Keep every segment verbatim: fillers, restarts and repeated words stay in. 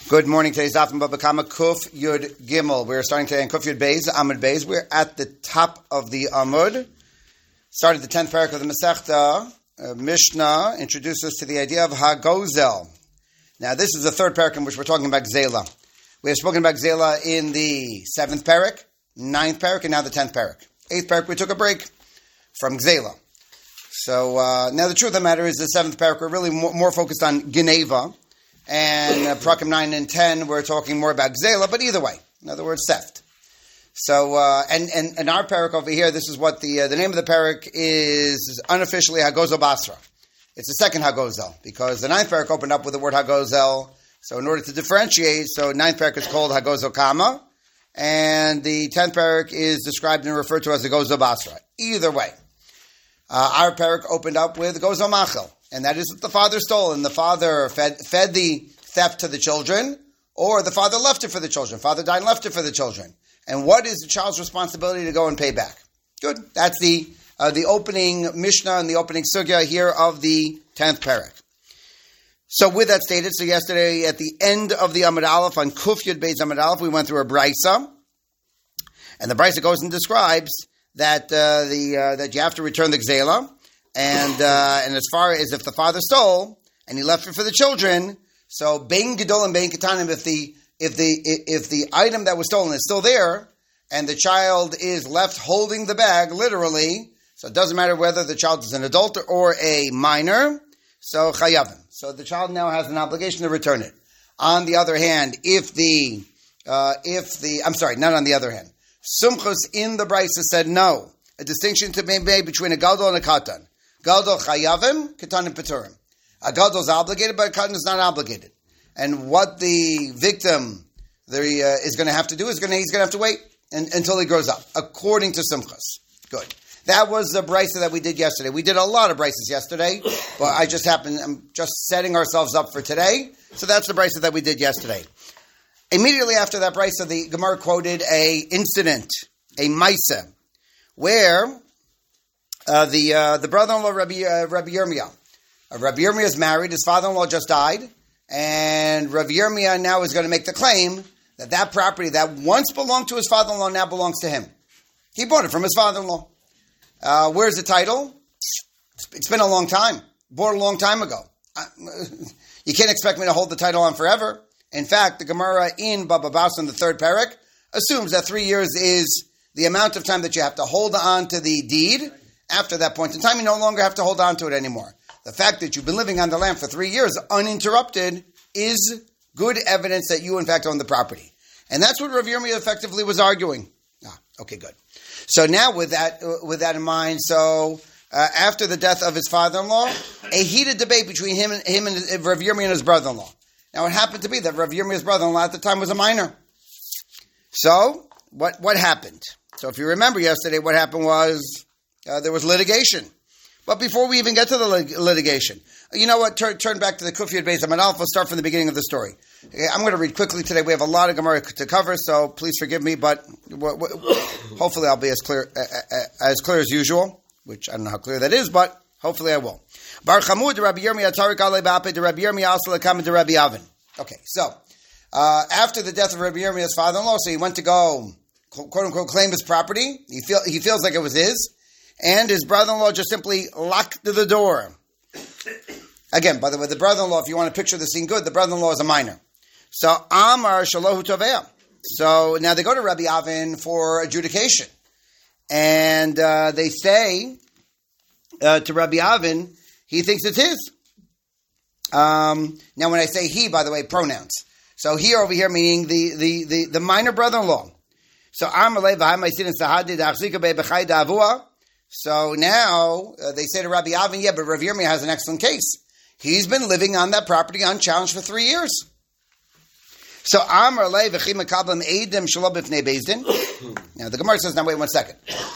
Good morning. Today's Daf in Baba Kama Kuf Yud Gimel. We're starting today in Kuf Yud Beis, Amud Beis. We're at the top of the Amud. Started the tenth parak of the Masechta. Uh, Mishnah introduced us to the idea of Hagozel. Now, this is the third parak in which we're talking about Gzela. We have spoken about Gzela in the seventh parak, ninth parak, and now the tenth parak. Eighth parak, we took a break from Gzela. So uh, now the truth of the matter is the seventh parak, we're really more, more focused on Geneva. And uh, Prakim nine and ten, we're talking more about Gzela, but either way, in other words, theft. So, uh, and, and, and our parak over here, this is what the uh, the name of the parak is unofficially Hagozel Basra. It's the second Hagozel, because the ninth parak opened up with the word Hagozel. So in order to differentiate, so ninth parak is called Hagozel Kama, and the tenth parak is described and referred to as Hagozel Basra. Either way, uh, our parak opened up with Hagozel Machel. And that is that the father stole, and the father fed, fed the theft to the children, or the father left it for the children. Father died and left it for the children. And what is the child's responsibility to go and pay back? Good. That's the uh, the opening Mishnah and the opening Sugya here of the tenth parak. So with that stated, so yesterday at the end of the Amud Aleph, on Kuf Yud Beis Amud Aleph, we went through a Brisa. And the Brisa goes and describes that uh, the uh, that you have to return the Gzela. And uh, and as far as if the father stole and he left it for the children, so bein gedol and bein katanim, if the if the if the item that was stolen is still there and the child is left holding the bag, literally, so it doesn't matter whether the child is an adult or a minor, so chayavim. So the child now has an obligation to return it. On the other hand, if the uh, if the I'm sorry, not on the other hand, Sumchus in the Brisa said no, a distinction to be made between a gadol and a katan. Gadol chayavim, katanim peturim. A gadol is obligated, but a katan is not obligated. And what the victim the, uh, is going to have to do is going to, he's going to have to wait and, until he grows up, according to Simchas. Good. That was the brisa that we did yesterday. We did a lot of brises yesterday, but I just happened, I'm just setting ourselves up for today. So that's the brisa that we did yesterday. Immediately after that brisa, the Gemara quoted a incident, a maisa, where Uh, the uh, the brother-in-law, Rabbi, uh, Rabbi Yirmiyah. Uh, Rabbi Yirmiyah is married. His father-in-law just died. And Rabbi Yirmiyah now is going to make the claim that that property that once belonged to his father-in-law now belongs to him. He bought it from his father-in-law. Uh, where's the title? It's been a long time. Bought a long time ago. Uh, you can't expect me to hold the title on forever. In fact, the Gemara in Baba Basra in the third parak assumes that three years is the amount of time that you have to hold on to the deed. After that point in time, you no longer have to hold on to it anymore. The fact that you've been living on the land for three years uninterrupted is good evidence that you, in fact, own the property. And that's what Rav Yirmiyah effectively was arguing. Ah, okay, good. So now with that uh, with that in mind, so uh, after the death of his father-in-law, a heated debate between him and him and uh, Rav Yirmiyah and his brother-in-law. Now it happened to be that Rav Yirmiyah's brother-in-law at the time was a minor. So what what happened? So if you remember yesterday, what happened was Uh, there was litigation. But before we even get to the lit- litigation, you know what? Turn, turn back to the Kuf Yud Beis Amud Aleph. We'll start from the beginning of the story. Okay, I'm going to read quickly today. We have a lot of Gemara to cover, so please forgive me, but w- w- hopefully I'll be as clear uh, uh, as clear as usual, which I don't know how clear that is, but hopefully I will. Bar Chamud de Rabbi Yirmiyah Tarik Ale Ba'ape de Rabbi Yirmiyah also lekam de Rabbi Avin. Okay, so uh, after the death of Rabbi Yirmiyah's father-in-law, so he went to go, quote unquote, claim his property. He feel he feels like it was his. And his brother-in-law just simply locked the door. Again, by the way, the brother-in-law, if you want to picture the scene good, the brother-in-law is a minor. So, Amar Shalohu Tovea. So, now they go to Rabbi Avin for adjudication. And uh, they say uh, to Rabbi Avin, he thinks it's his. Um, now, when I say he, by the way, pronouns. So, he over here meaning the, the, the, the minor brother-in-law. So, Amar Lei V'hai Maisin Sahadi Da'achzika Be'bechai Da'avua. So now uh, they say to Rabbi Avin, yeah, but Rav Yirmiyah has an excellent case. He's been living on that property unchallenged for three years. So Amar Le v'chi makablim eidim shelo b'fnei bezdin. Now the Gemara says, now wait one second.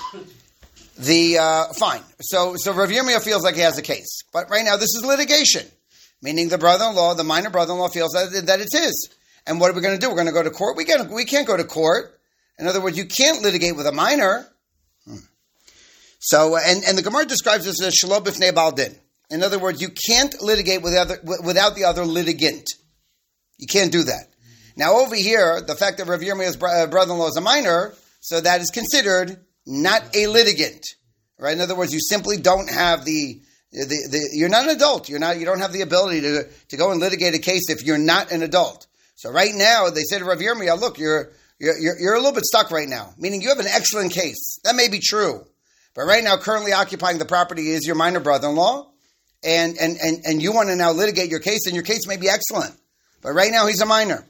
The uh, fine. So so Rav Yirmiyah feels like he has a case, but right now this is litigation, meaning the brother-in-law, the minor brother-in-law, feels that, that it's his. And what are we going to do? We're going to go to court. We can't. We can't go to court. In other words, you can't litigate with a minor. Hmm. So, and, and the Gemara describes this as shelo b'fnei bal din. In other words, you can't litigate with other, without the other litigant. You can't do that. Now over here, the fact that Rav Yirmiyah's brother-in-law is a minor, so that is considered not a litigant, right? In other words, you simply don't have the, the, the you're not an adult. You're not, you don't have the ability to, to go and litigate a case if you're not an adult. So right now, they say to Rav Yirmiyah, look, you're, you're, you're, you're a little bit stuck right now, meaning you have an excellent case. That may be true. But right now, currently occupying the property is your minor brother-in-law, and, and, and, and you want to now litigate your case, and your case may be excellent. But right now, he's a minor.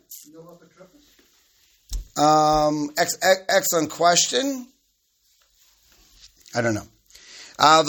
Um, ex- ex- excellent question. I don't know. Uh,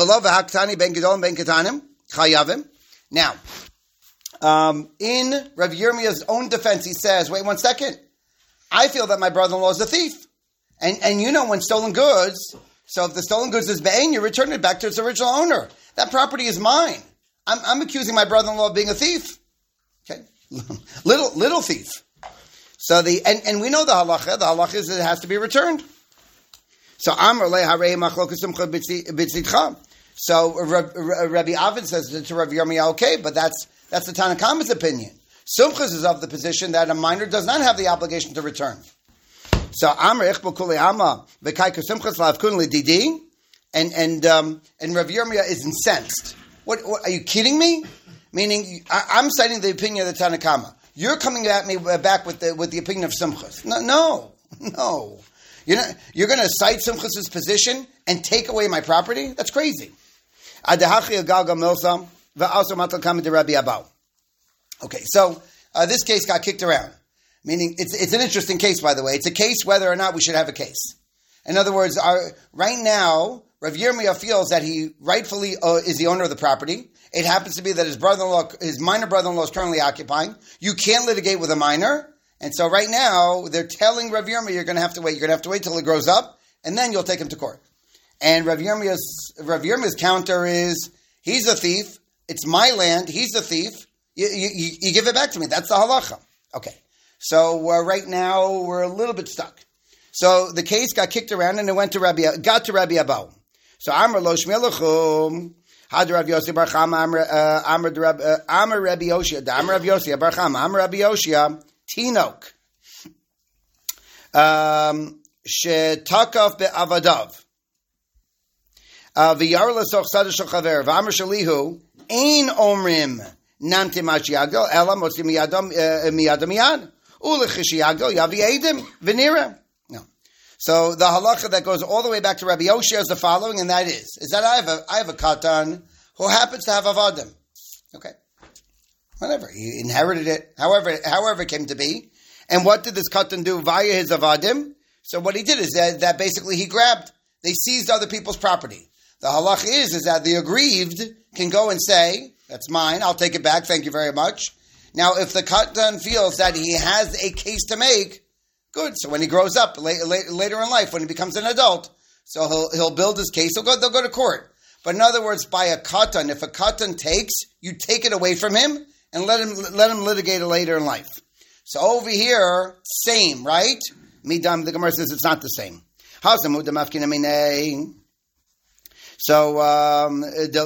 now, um, in Rav Yirmiyah's own defense, he says, wait one second. I feel that my brother-in-law is a thief. And, and you know when stolen goods, so if the stolen goods is ba'ain, you return it back to its original owner. That property is mine. I'm, I'm accusing my brother-in-law of being a thief. Okay? little, little thief. So the and, and we know the halacha. The halacha is that it has to be returned. So Amar le harei machlokas simcha b'tzidcha. So Rabbi Avid says to Rabbi Yirmiyah, okay, but that's that's the Tanna Kama's opinion. Sumchas is of the position that a minor does not have the obligation to return. So Amar ichbul kuli ama v'kai kusumchas lavkun lididi, and and um, and Rabbi Yirmiyah is incensed. What, what are you kidding me? Meaning I, I'm citing the opinion of the Tanna Kama. You're coming at me back with the with the opinion of Simchas. No, no, no. You're not, you're going to cite Simchas' position and take away my property? That's crazy. Okay, so uh, this case got kicked around. Meaning, it's it's an interesting case, by the way. It's a case whether or not we should have a case. In other words, our, right now, Rav Yirmiyah feels that he rightfully uh, is the owner of the property. It happens to be that his brother-in-law, his minor brother-in-law is currently occupying. You can't litigate with a minor. And so right now, they're telling Rav Yirmiyah, you're going to have to wait. You're going to have to wait till he grows up, and then you'll take him to court. And Rav Yirmiyah's, Rav Yirmiyah's counter is, he's a thief. It's my land. He's a thief. You, you, you give it back to me. That's the halacha. Okay. So uh, right now, we're a little bit stuck. So the case got kicked around, and it went to Rabbi, got to Rabbi Abau. So Amar lo shmielachum. Had Rabbi Yossi Bar Chama Amar Amar Rabbi Yoshia Amar Rabbi Yossi Bar Chama Amar Rabbi Yoshia Tinok um shetakaf be'avadav v'yar l'soch sadash chaver v'amar shalihu ein omrim namti mashiagel ela motzi miyadam miyadam miyad ulechishiagel yavi edim v'nira. So the halacha that goes all the way back to Rabbi Yoshia is the following, and that is, is that I have a, I have a katan who happens to have avadim. Okay. Whatever. He inherited it, however, however it came to be. And what did this katan do via his avadim? So what he did is that, that basically he grabbed, they seized other people's property. The halacha is, is that the aggrieved can go and say, that's mine, I'll take it back, thank you very much. Now, if the katan feels that he has a case to make, good. So when he grows up later, later in life, when he becomes an adult, so he'll he'll build his case. He'll go. They'll go to court. But in other words, by a katan, if a katan takes, you take it away from him and let him let him litigate it later in life. So over here, same, right? Midam. The Gemara says it's not the same. So um,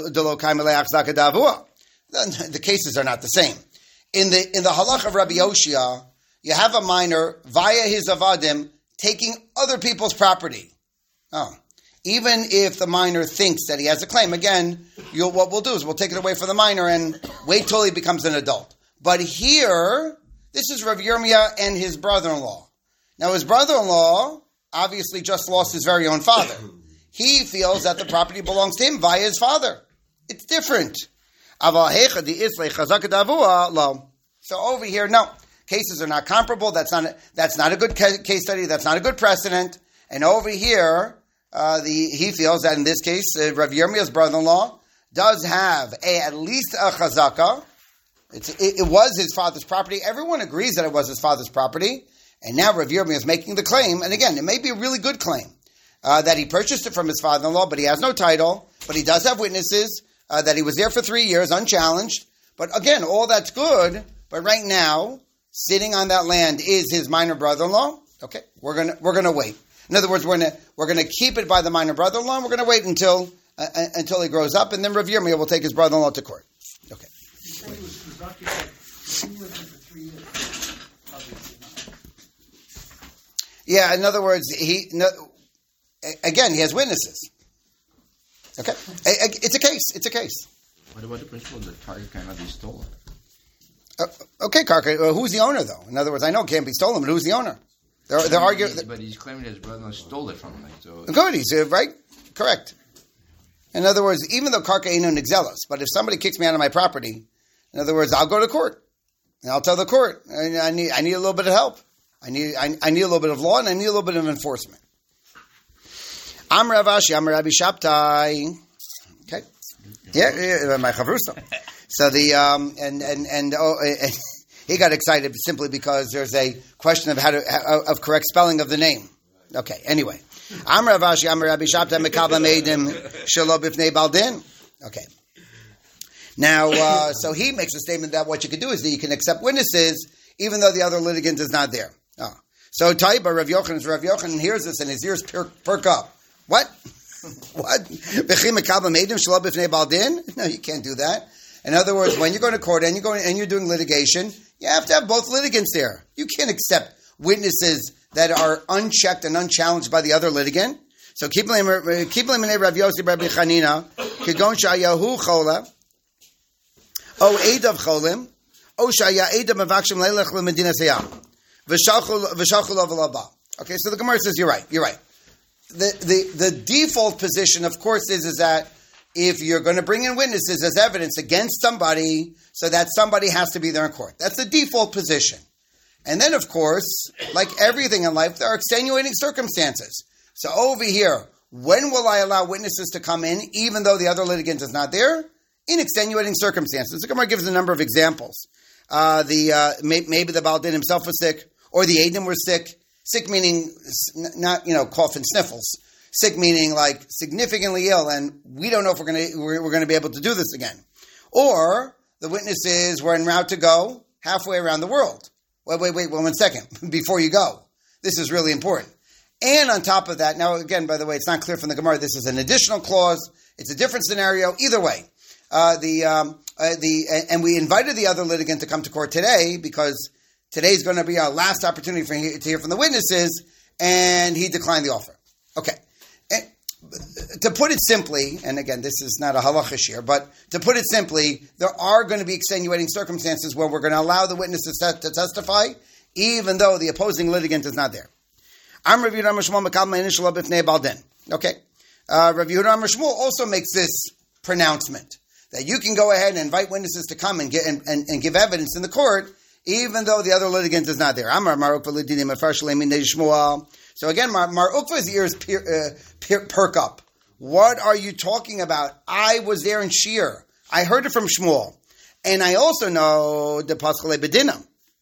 the cases are not the same. In the in the halach of Rabbi Yoshia, you have a minor, via his avadim, taking other people's property. Oh. Even if the minor thinks that he has a claim, again, you'll, what we'll do is we'll take it away from the minor and wait till he becomes an adult. But here, this is Rav Yirmiyah and his brother-in-law. Now, his brother-in-law obviously just lost his very own father. He feels that the property belongs to him via his father. It's different. So over here, no. Cases are not comparable. That's not a, that's not a good case study. That's not a good precedent. And over here, uh, the he feels that in this case, uh, Rav Yirmiyah's brother-in-law does have a at least a chazaka. It's, it, it was his father's property. Everyone agrees that it was his father's property. And now Rav Yirmiyah is making the claim. And again, it may be a really good claim uh, that he purchased it from his father-in-law, but he has no title. But he does have witnesses uh, that he was there for three years unchallenged. But again, all that's good. But right now, sitting on that land is his minor brother-in-law. Okay, we're gonna we're gonna wait. In other words, we're gonna we're gonna keep it by the minor brother-in-law. And we're gonna wait until uh, until he grows up, and then Rav Yirmiyah will take his brother-in-law to court. Okay. You said he was presumptive. He lived there for three years. Obviously not. Yeah, in other words, he no, again he has witnesses. Okay, it's a case. It's a case. What about the principle that car cannot be stolen? Uh, okay, Karka, uh, who's the owner though? In other words, I know it can't be stolen, but who's the owner? They're, they're arguing. But he's claiming his brother stole it from him. So good, he's uh, right, correct. In other words, even though Karka ain't an exelos, but if somebody kicks me out of my property, in other words, I'll go to court and I'll tell the court I, I need I need a little bit of help. I need I, I need a little bit of law and I need a little bit of enforcement. Am Rav Ashi, Am Rabbi Shabtai. Okay, yeah, yeah my chavrusa. So the um, and and and, oh, and he got excited simply because there's a question of how to of correct spelling of the name. Okay, anyway, Am Rav Ashi, Am Rabbi Shabtai mekabla meidim shelo b'fnei baldin. Okay. Now, uh, so he makes a statement that what you can do is that you can accept witnesses even though the other litigant is not there. Oh. So Taiba, Rav Yochanan, Rav Yochanan hears this and his ears perk, perk up. What? What? No, you can't do that. In other words, when you're going to court and you're going and you're doing litigation, you have to have both litigants there. You can't accept witnesses that are unchecked and unchallenged by the other litigant. So keep them keep them in Rav Yossi Rabbi Chanina, Kigon Shayahu Chola, O Eidav Cholim, O Shaya Eidav Mavakshim Leilach LeMedina Seyam, V'Shachul V'Shachul Avalaba. Okay, so the Gemara says you're right. You're right. The, the the default position, of course, is, is that if you're going to bring in witnesses as evidence against somebody, so that somebody has to be there in court. That's the default position. And then, of course, like everything in life, there are extenuating circumstances. So over here, when will I allow witnesses to come in, even though the other litigant is not there? In extenuating circumstances. The Gemara gives a number of examples. Uh, the uh, may, maybe the Baldin himself was sick, or the Eidim were sick. Sick meaning not, you know, cough and sniffles. Sick meaning like significantly ill, and we don't know if we're going to we're, we're going to be able to do this again. Or the witnesses were en route to go halfway around the world. Wait, wait, wait, one second before you go. This is really important. And on top of that, now again, by the way, it's not clear from the Gemara. This is an additional clause. It's a different scenario. Either way, uh, the um, uh, the and we invited the other litigant to come to court today because today's going to be our last opportunity for he, to hear from the witnesses, and he declined the offer. Okay. And to put it simply, and again, this is not a halachish here, but to put it simply, there are going to be extenuating circumstances where we're going to allow the witnesses to, to testify, even though the opposing litigant is not there. I'm Rav Yehuda Amar Shmuel b'fnei baldin. Okay. Uh, Rav Yehuda Amar Shmuel also makes this pronouncement that you can go ahead and invite witnesses to come and, get, and, and, and give evidence in the court, even though the other litigant is not there. Amar Mar Ukva l'dinim afar shleim minei Shmuel. So again, Mar, Mar Ukva's ears per, uh, per, perk up. What are you talking about? I was there in Shir. I heard it from Shmuel. And I also know the paschale bedinam.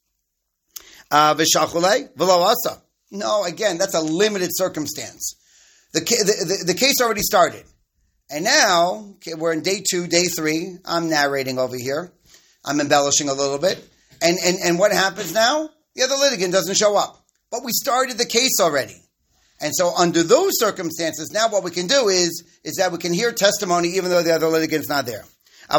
V'shachule v'lo asa. No, again, that's a limited circumstance. The, the, the, the case already started. And now, okay, we're in day two, day three. I'm narrating over here. I'm embellishing a little bit. And, and, and what happens now? The other litigant doesn't show up. But we started the case already. And so under those circumstances, now what we can do is, is that we can hear testimony even though the other litigant's not there. But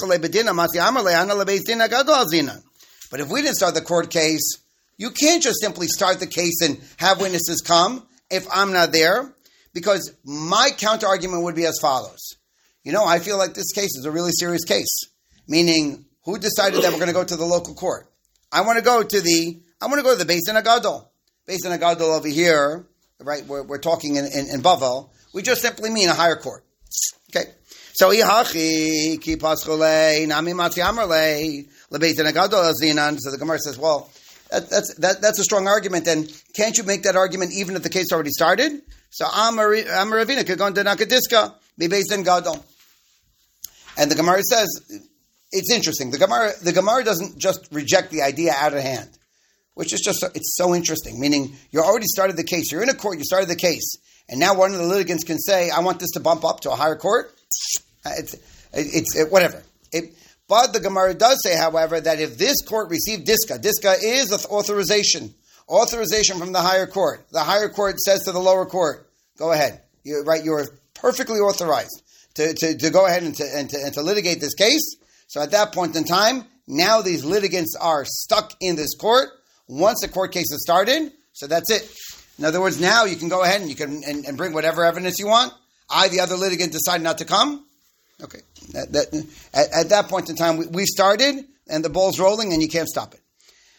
if we didn't start the court case, you can't just simply start the case and have witnesses come if I'm not there, because my counter-argument would be as follows. You know, I feel like this case is a really serious case, meaning who decided that we're going to go to the local court? I want to go to the, I want to go to the Beis Din HaGadol. Beis Din HaGadol over here, right, we're, we're talking in, in, in Bavel, we just simply mean a higher court. Okay. So, Ihachi, ki paschole, nami matzi amarle, leBeis Din HaGadol azinan. So the Gemara says, well, that, that's, that, that's a strong argument, and can't you make that argument even if the case already started? So, Amaravina could go into Nakadiska, be Beis Din HaGadol. And the Gemara says, it's interesting. The Gemara, the Gemara doesn't just reject the idea out of hand, which is just, it's so interesting. Meaning, you already started the case. You're in a court, you started the case. And now one of the litigants can say, I want this to bump up to a higher court. It's, it's it, whatever. It, but the Gemara does say, however, that if this court received diska, diska is authorization. Authorization from the higher court. The higher court says to the lower court, go ahead. You're right, you're perfectly authorized to, to, to go ahead and to, and, to, and to litigate this case. So at that point in time, now these litigants are stuck in this court. Once the court case is started, so that's it. In other words, now you can go ahead and you can and, and bring whatever evidence you want. I, the other litigant, decide not to come. Okay. That, that, at, at that point in time, we, we started, and the ball's rolling, and you can't stop it.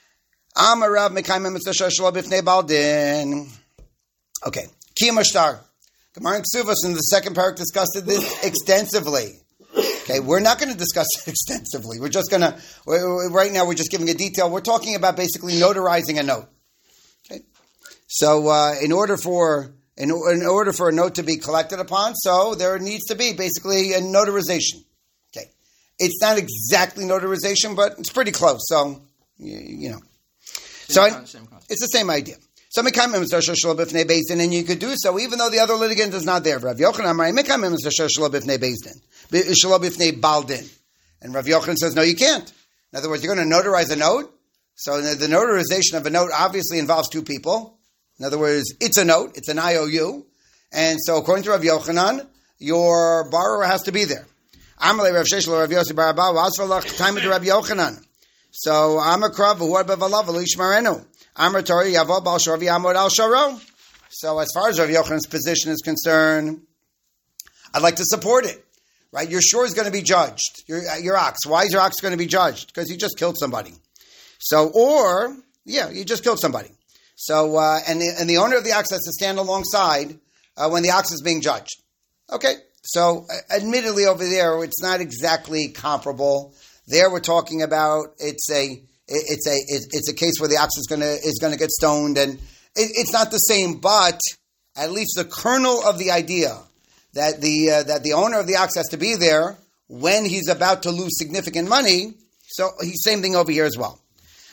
Okay. Kiyum shtar. Gemara and Ksuvos in the second parak discussed this extensively. Okay, we're not going to discuss it extensively. We're just going to, right now we're just giving a detail. We're talking about basically notarizing a note. Okay, so uh, in order for in, in order for a note to be collected upon, so there needs to be basically a notarization. Okay, it's not exactly notarization, but it's pretty close. So you, you know, so I, it's the same idea. So mekayim mitzvah shelo b'fnei beis din, and you could do so even though the other litigant is not there. Rav Yochanan amar mekayim mitzvah shelo b'fnei beis din, shelo b'fnei bal din, and Rav Yochanan says no, you can't. In other words, you're going to notarize a note. So the, the notarization of a note obviously involves two people. In other words, it's a note, it's an I O U, and so according to Rav Yochanan, your borrower has to be there. Amalei Rav Sheshel Rav Yossi bar Abba v'asvalach time of Rav Yochanan. So Amar Krav v'huad b'valav v'lishmarenu. Amar Tori Yavo Bal Shorvi Amod Al Sharo. So as far as Rav Yochanan's position is concerned, I'd like to support it. Right? Your shore is going to be judged. Your, your ox. Why is your ox going to be judged? Because you just killed somebody. So, or, yeah, you just killed somebody. So, uh, and, the, and the owner of the ox has to stand alongside uh, when the ox is being judged. Okay? So, uh, admittedly over there, it's not exactly comparable. There we're talking about, it's a... It's a it's a case where the ox is gonna is gonna get stoned, and it, it's not the same. But at least the kernel of the idea that the uh, that the owner of the ox has to be there when he's about to lose significant money. So he's same thing over here as well.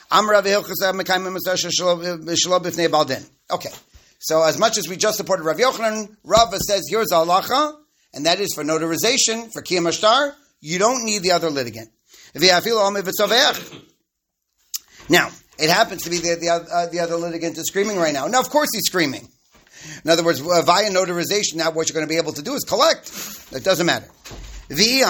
Okay, so as much as we just supported Rav Yochanan, Rava says here's halacha, and that is for notarization for kiyum shtar. You don't need the other litigant. Now, it happens to be that the, uh, the other litigant is screaming right now. Now, of course he's screaming. In other words, uh, via notarization, now what you're going to be able to do is collect. It doesn't matter. So the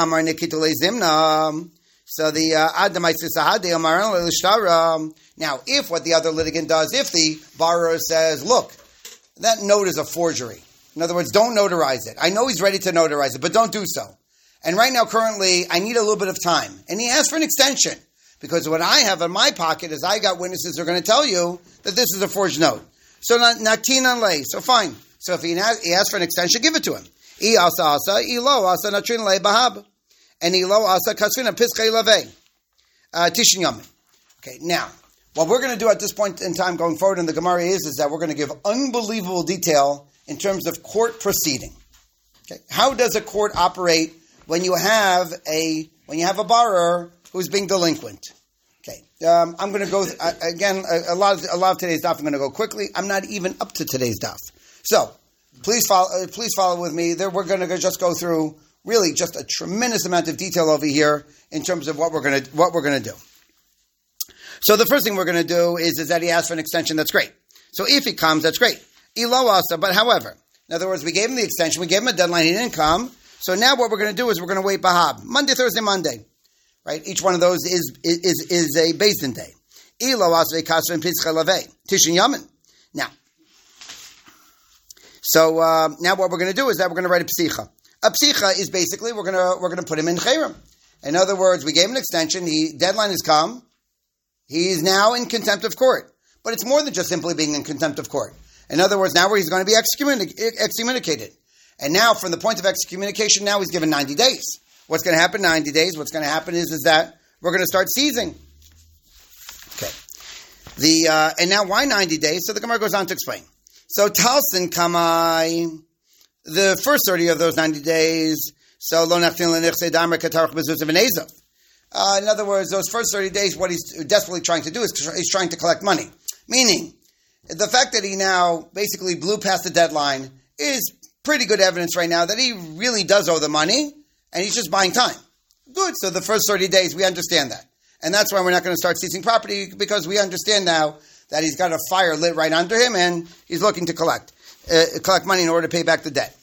uh, now, if what the other litigant does, if the borrower says, look, that note is a forgery. In other words, don't notarize it. I know he's ready to notarize it, but don't do so. And right now, currently, I need a little bit of time. And he asked for an extension. Because what I have in my pocket is I got witnesses who are going to tell you that this is a forged note. So naktin an lei. So fine. So if he asks for an extension, give it to him. I asa asa, ilo asa natrin lei bahab. And ilo asa kasvina piskei leve. Tishin yamin. Okay, now, what we're going to do at this point in time going forward in the Gemara is, is that we're going to give unbelievable detail in terms of court proceeding. Okay, how does a court operate when you have a, when you have a borrower who's being delinquent? Okay, um, I'm going to go uh, again. A, a lot of a lot of today's daf. I'm going to go quickly. I'm not even up to today's daf, so please follow. Uh, please follow with me. There, we're going to just go through really just a tremendous amount of detail over here in terms of what we're going to what we're going to do. So the first thing we're going to do is is that he asked for an extension. That's great. So if he comes, that's great. Ilo asa, but however, in other words, we gave him the extension. We gave him a deadline. He didn't come. So now what we're going to do is we're going to wait bahab Monday, Thursday, Monday. Right, each one of those is is is a Beis Din day. Tishin Yamin. Now, so uh, now what we're going to do is that we're going to write a psicha. A psicha is basically we're going to we're going to put him in chayrim. In other words, we gave him an extension. He deadline has come. He's now in contempt of court. But it's more than just simply being in contempt of court. In other words, now he's going to be excommunic- excommunicated. And now, from the point of excommunication, now he's given ninety days. What's going to happen in ninety days? What's going to happen is, is that we're going to start seizing. Okay. The uh, and now why ninety days? So the Gemara goes on to explain. So Talsin Kamai, the first thirty of those ninety days. So Lo Nachtin Lenichse Damer Katarach Bezuz of Ezov. In other words, those first thirty days, what he's desperately trying to do is he's trying to collect money. Meaning, the fact that he now basically blew past the deadline is pretty good evidence right now that he really does owe the money. And he's just buying time. Good. So the first thirty days, we understand that. And that's why we're not going to start seizing property, because we understand now that he's got a fire lit right under him and he's looking to collect uh, collect money in order to pay back the debt.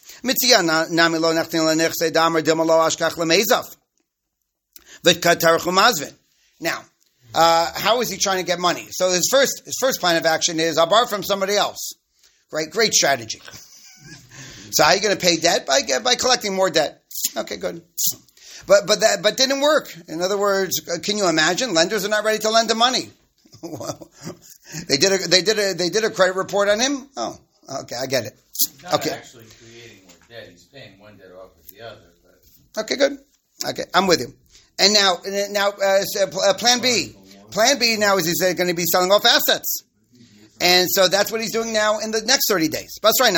Now, uh, how is he trying to get money? So his first his first plan of action is, I'll borrow from somebody else. Great, great strategy. So how are you going to pay debt? By by collecting more debt. Okay, good. But but that but didn't work. In other words, can you imagine? Lenders are not ready to lend him money. Well, they did a they did a they did a credit report on him. Oh, okay, I get it. He's not okay. actually creating more debt. He's paying one debt off with the other. But Okay, good. Okay, I'm with you. And now now uh, so, uh, Plan B. Plan B now is he's uh, going to be selling off assets. And so that's what he's doing now in the next thirty days.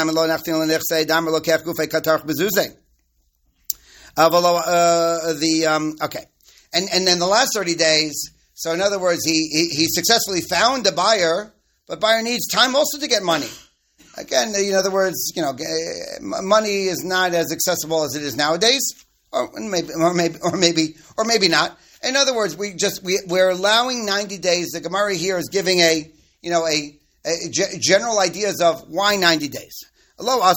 Uh, the um, okay, and and then the last thirty days. So in other words, he, he he successfully found a buyer, but buyer needs time also to get money. Again, in other words, you know, money is not as accessible as it is nowadays, or maybe or maybe or maybe or maybe not. In other words, we just we we're allowing ninety days. The Gemara here is giving a you know a, a g- general ideas of why ninety days. Now,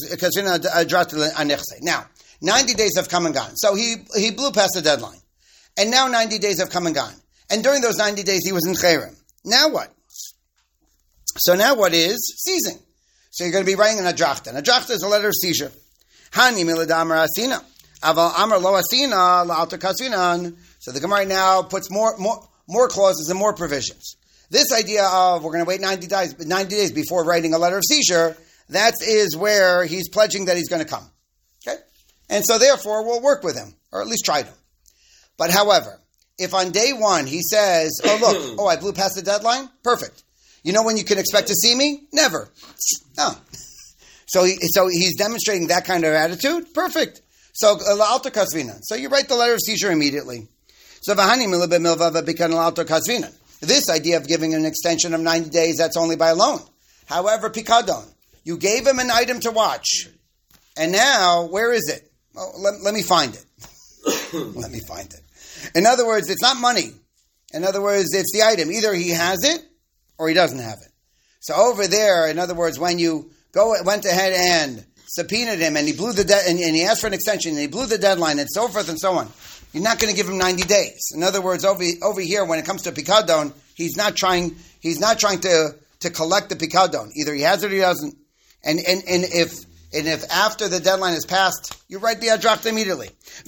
ninety days have come and gone. So he he blew past the deadline, and now ninety days have come and gone. And during those ninety days, he was in Chayrim. Now what? So now what is seizing? So you're going to be writing an adrachta. An adrachta is a letter of seizure. Hani miladamar asina. Aval amar lo asina la'alter kasvinan. So the Gemara now puts more, more, more clauses and more provisions. This idea of we're going to wait ninety days, ninety days before writing a letter of seizure, that is where he's pledging that he's going to come. Okay? And so therefore, we'll work with him, or at least try to. But however, if on day one he says, oh look, oh I blew past the deadline, perfect. You know when you can expect to see me? Never. No. So he, so he's demonstrating that kind of attitude? Perfect. So la'alter kasvinan. So you write the letter of seizure immediately. So v'hani milabeh milva v'bikan la'alter kasvinan. This idea of giving an extension of ninety days, that's only by a loan. However, pikadon, you gave him an item to watch. And now, where is it? Oh, let, let me find it. Let me find it. In other words, it's not money. In other words, it's the item. Either he has it or he doesn't have it. So over there, in other words, when you go went ahead and subpoenaed him and he blew the de- and, and he asked for an extension and he blew the deadline and so forth and so on, you're not going to give him ninety days. In other words, over over here, when it comes to pikadon, he's not trying he's not trying to, to collect the pikadon. Either he has it or he doesn't. And and and if And if after the deadline is passed, you write the adrachta immediately.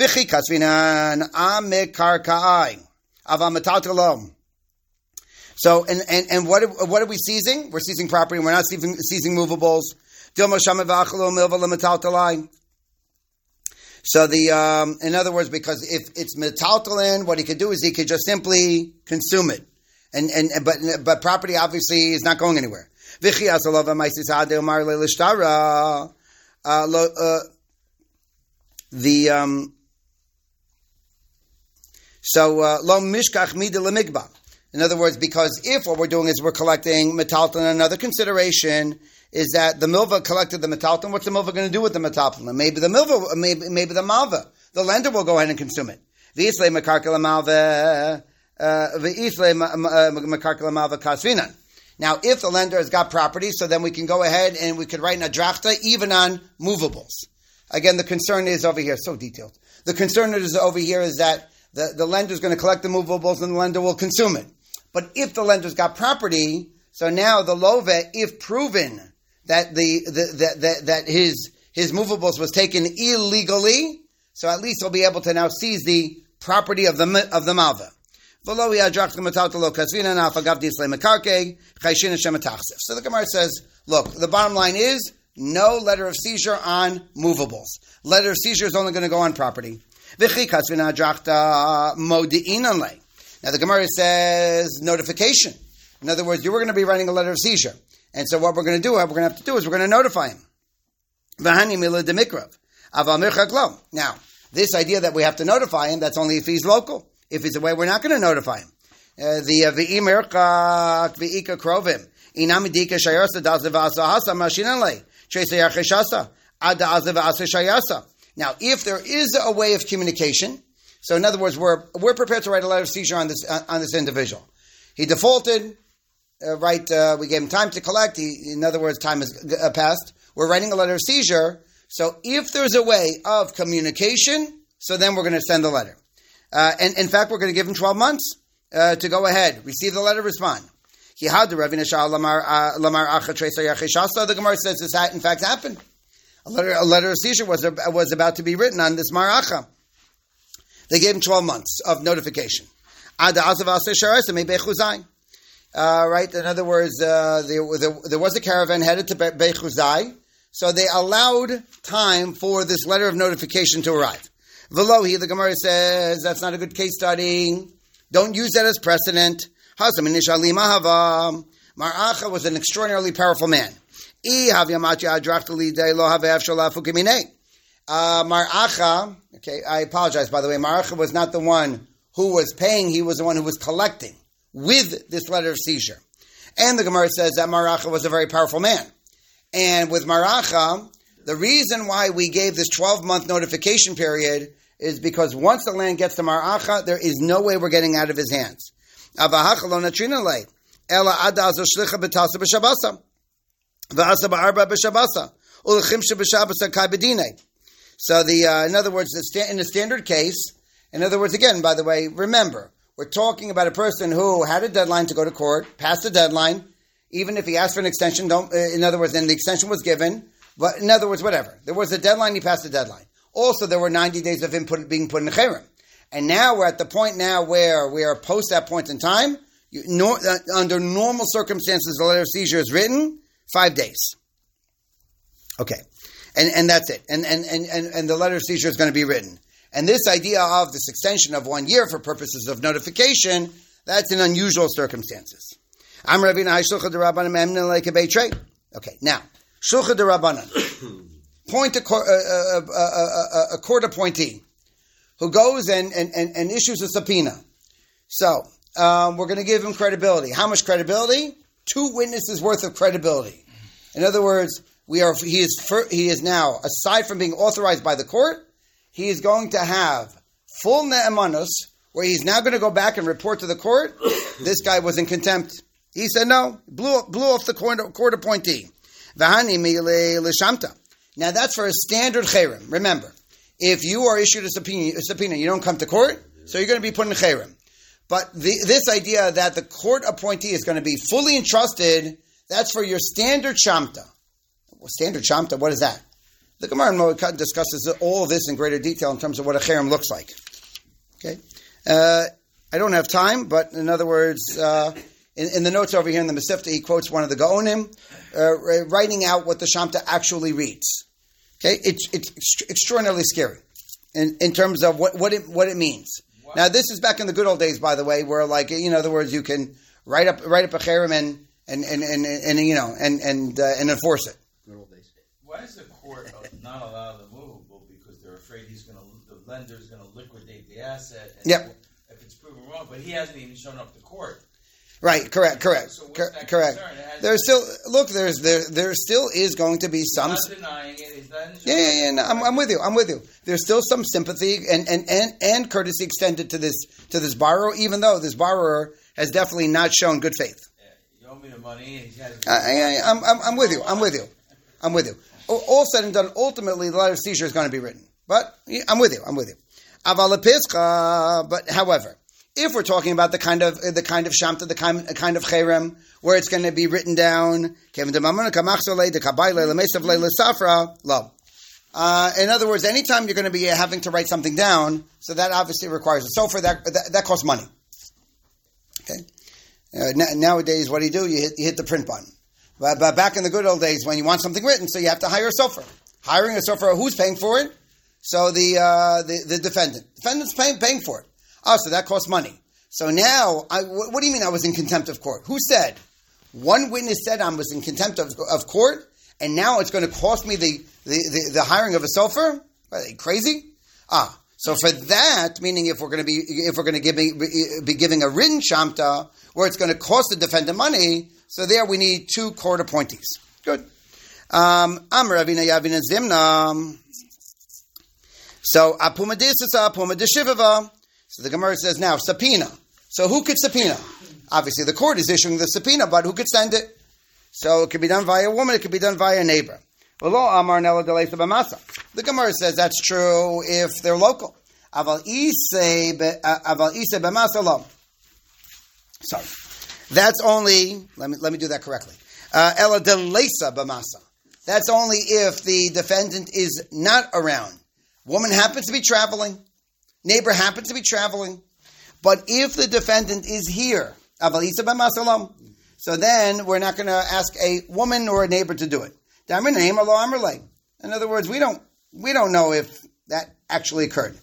So, and, and, and what, what are we seizing? We're seizing property. We're not seizing, seizing movables. So the, um, in other words, because if it's metaltalin, what he could do is he could just simply consume it. And, and, but, but property obviously is not going anywhere. Uh, lo, uh, the um, so uh, lo mishkach mida lemigba. In other words, because if what we're doing is we're collecting metalton, another consideration is that the milva collected the metalton. What's the milva going to do with the metalton? Maybe the milva, maybe maybe the malva, the lender will go ahead and consume it. V'isle mekarkel malva, v'isle mekarkel malva kasvinan. Now, if the lender has got property, so then we can go ahead and we could write an adrachta even on movables. Again, the concern is over here, so detailed. The concern is over here is that the, the lender is going to collect the movables and the lender will consume it. But if the lender's got property, so now the love, if proven that the, the, the, the that his his movables was taken illegally, so at least he'll be able to now seize the property of the of the malva. So the Gemara says, look, the bottom line is no letter of seizure on movables. Letter of seizure is only going to go on property. Now the Gemara says notification. In other words, you were going to be writing a letter of seizure. And so what we're going to do, what we're going to have to do is we're going to notify him. Now, this idea that we have to notify him, that's only if he's local. If he's away, we're not going to notify him. Uh, the v'imerchak v'ika krovim inamidika shayasa dazevasa hasa mashinale chesei acheshasa ad dazevasa shayasa. Now, if there is a way of communication, so in other words, we're we're prepared to write a letter of seizure on this uh, on this individual. He defaulted. Uh, right, uh, we gave him time to collect. He, in other words, time has uh, passed. We're writing a letter of seizure. So, if there's a way of communication, so then we're going to send a letter. Uh, and in fact, we're going to give him twelve months uh, to go ahead, receive the letter, respond. He had the Ravina Shah Lamar Lamar Acha Tresa Yachishasa. The Gemara says this in fact happened. A letter, a letter of seizure was was about to be written on this Maracha. They gave him twelve months of notification. Uh, right. In other words, uh, there, there, there was a caravan headed to Bechuzai, so they allowed time for this letter of notification to arrive. Velohi, the Gemara says that's not a good case study. Don't use that as precedent. Maracha was an extraordinarily powerful man. Uh, Maracha, okay, I apologize, by the way. Maracha was not the one who was paying, he was the one who was collecting with this letter of seizure. And the Gemara says that Maracha was a very powerful man. And with Maracha, the reason why we gave this twelve-month notification period is because once the land gets to Maracha, there is no way we're getting out of his hands. So the, uh, in other words, the sta- in the standard case, in other words, again, by the way, remember, we're talking about a person who had a deadline to go to court, passed the deadline, even if he asked for an extension, don't, uh, in other words, then the extension was given, but in other words, whatever. There was a deadline, he passed the deadline. Also, there were ninety days of him put, being put in the cherem. And now we're at the point now where we are post that point in time. You, no, uh, under normal circumstances, the letter of seizure is written five days. Okay. And and that's it. And and, and, and and the letter of seizure is going to be written. And this idea of this extension of one year for purposes of notification, that's in unusual circumstances. I'm Ravina Shulcha de Rabbanan Memna like a Beitrei. Okay, now, Shulcha de Rabbanan. Point a, a, a, a, a court appointee who goes and, and, and, and issues a subpoena. So, um, we're going to give him credibility. How much credibility? Two witnesses worth of credibility. In other words, we are he is he is now, aside from being authorized by the court, he is going to have full ne'emanus, where he's now going to go back and report to the court, this guy was in contempt. He said no, blew, blew off the court, court appointee. V'hani mile l'shamta. Now that's for a standard cherem. Remember, if you are issued a subpoena, a subpoena, you don't come to court, so you're going to be put in cherem. But the, this idea that the court appointee is going to be fully entrusted, that's for your standard shamta. Well, standard shamta, what is that? The Gemara in Moed discusses all of this in greater detail in terms of what a cherem looks like. Okay, uh, I don't have time, but in other words, uh, in, in the notes over here in the Mesivta, he quotes one of the Gaonim, uh, writing out what the shamta actually reads. Okay, it's it's ext- extraordinarily scary in, in terms of what, what it what it means. Wow. Now, this is back in the good old days, by the way, where, like, you know, in other words, you can write up write up a cherem and and and, and, and you know and and uh, and enforce it. Good old days. Why is the court not allow the movable? Because they're afraid he's going to the lender's going to liquidate the asset. And yep. If it's proven wrong, but he hasn't even shown up to court. Right, correct, correct, so Cor- correct. There's still look. There's there there still is going to be some. He's not denying it. He's not yeah, yeah, yeah. No, I'm, I'm with you. I'm with you. There's still some sympathy and, and, and, and courtesy extended to this to this borrower, even though this borrower has definitely not shown good faith. Yeah, you owe me the money. And he's had uh, I, I, I'm, I'm, I'm with you. I'm with you. I'm with you. All said and done, ultimately the letter of seizure is going to be written. But I'm with you. I'm with you. Aval lepischa. But however, if we're talking about the kind of the kind of shamta, the kind, kind of cherem, where it's going to be written down, uh, in other words, anytime you're going to be having to write something down, so that obviously requires a sofer, that, that that costs money. Okay. Uh, n- nowadays, what do you do? You hit, you hit the print button. But, but back in the good old days, when you want something written, so you have to hire a sofer. Hiring a sofer, who's paying for it? So the uh, the, the defendant. Defendant's paying paying for it. Oh, so that costs money. So now, I, what, what do you mean I was in contempt of court? Who said? One witness said I was in contempt of, of court, and now it's going to cost me the, the, the, the hiring of a sofer? Are they crazy? Ah, so for that, meaning if we're going to be if we're going to give, be, be giving a written shamta, where it's going to cost the defendant money, so there we need two court appointees. Good. Um, Am Ravina Yavina Zimna. So Apumadisasa Apumadishivava. So the Gemara says now, subpoena. So who could subpoena? Obviously the court is issuing the subpoena, but who could send it? So it could be done via a woman, it could be done via a neighbor. The Gemara says that's true if they're local. Aval isei b'masa lo. Sorry. That's only, let me let me do that correctly. Ela delesa b'masa. That's only if the defendant is not around. Woman happens to be traveling. Neighbor happens to be traveling. But if the defendant is here, avalisa b'masa, so then we're not going to ask a woman or a neighbor to do it. In other words, we don't we don't know if that actually occurred.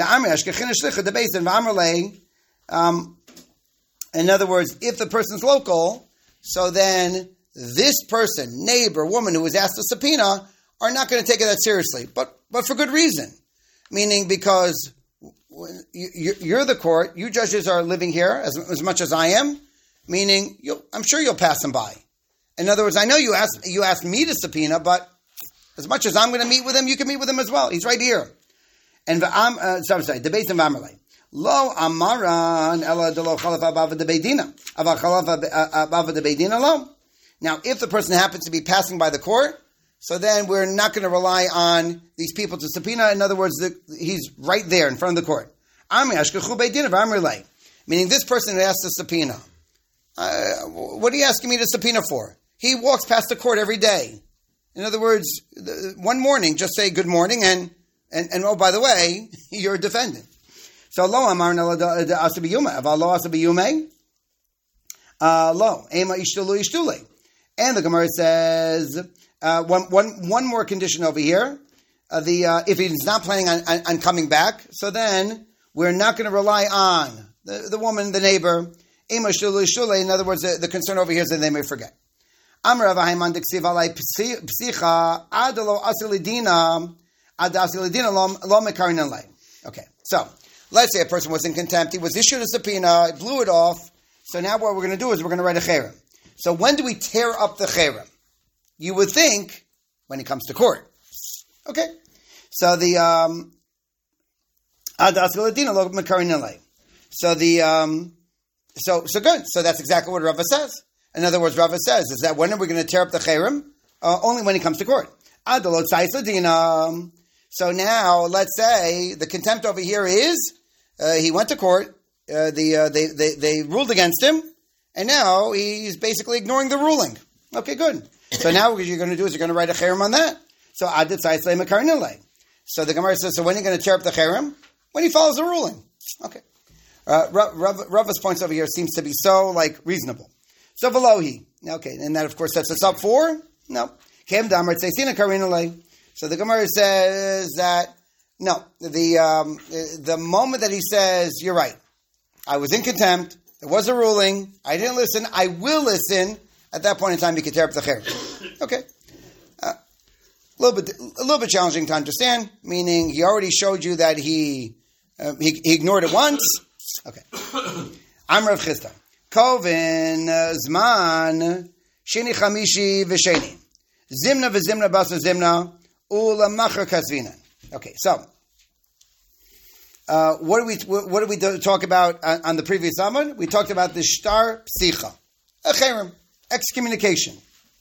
Um, in other words, if the person's local, so then this person, neighbor, woman who was asked a subpoena, are not going to take it that seriously, but but for good reason. Meaning because you're the court, you judges are living here as, as much as I am, meaning you'll, I'm sure you'll pass them by. In other words, I know you asked you asked me to subpoena, but as much as I'm going to meet with him, you can meet with him as well. He's right here. And v'am, uh, sorry, sorry, debate in v'amarlei. Lo amaran ela delo chalaf abava de beidina. Ava chalaf abava de beidina lo. Now, if the person happens to be passing by the court, so then we're not going to rely on these people to subpoena. In other words, the, he's right there in front of the court. Ami ashkechu beidina v'amarlei. Meaning this person who asked to subpoena. Uh, what are you asking me to subpoena for? He walks past the court every day. In other words, the, one morning, just say good morning, and, and, and oh, by the way, you're a defendant. So, lo amarna asabiyume, aval lo asabiyume, lo, ema ishtulu ishtule. And the Gemara says, uh, one, one, one more condition over here, uh, the, uh, if he's not planning on, on, on coming back, so then we're not going to rely on the, the woman, the neighbor, ema ishtulu ishtule. In other words, the, the concern over here is that they may forget. Okay, so let's say a person was in contempt, he was issued a subpoena, blew it off, so now what we're going to do is we're going to write a cherem. So when do we tear up the cherem? You would think when he comes to court. Okay, so the um, so the um, so so good, so that's exactly what Rava says. In other words, Rava says is that when are we going to tear up the cherem? Uh, only when he comes to court. So now, let's say the contempt over here is uh, he went to court. Uh, the uh, they, they they ruled against him, and now he's basically ignoring the ruling. Okay, good. So now what you're going to do is you're going to write a cherem on that. So adit tzaitzle mekarinale. So the Gemara says, so when are you going to tear up the cherem? When he follows the ruling. Okay. Uh, Rava's points over here seems to be so like reasonable. So velohi. Okay, and that of course sets us up for no. Kem damar tzeisina karinale. So the Gemara says that no, the um, the moment that he says you're right, I was in contempt. There was a ruling. I didn't listen. I will listen. At that point in time, you can tear up the cherem. Okay, uh, a little bit a little bit challenging to understand. Meaning, he already showed you that he uh, he, he ignored it once. Okay, I'm Rav Chisda. Kovin zman sheni chamishi v'sheni zimna v'zimna basa zimna ula macher kasvina. Okay, so uh, what do we what do we do, talk about on, on the previous Amud? We talked about the shtar psicha, a cherem, excommunication.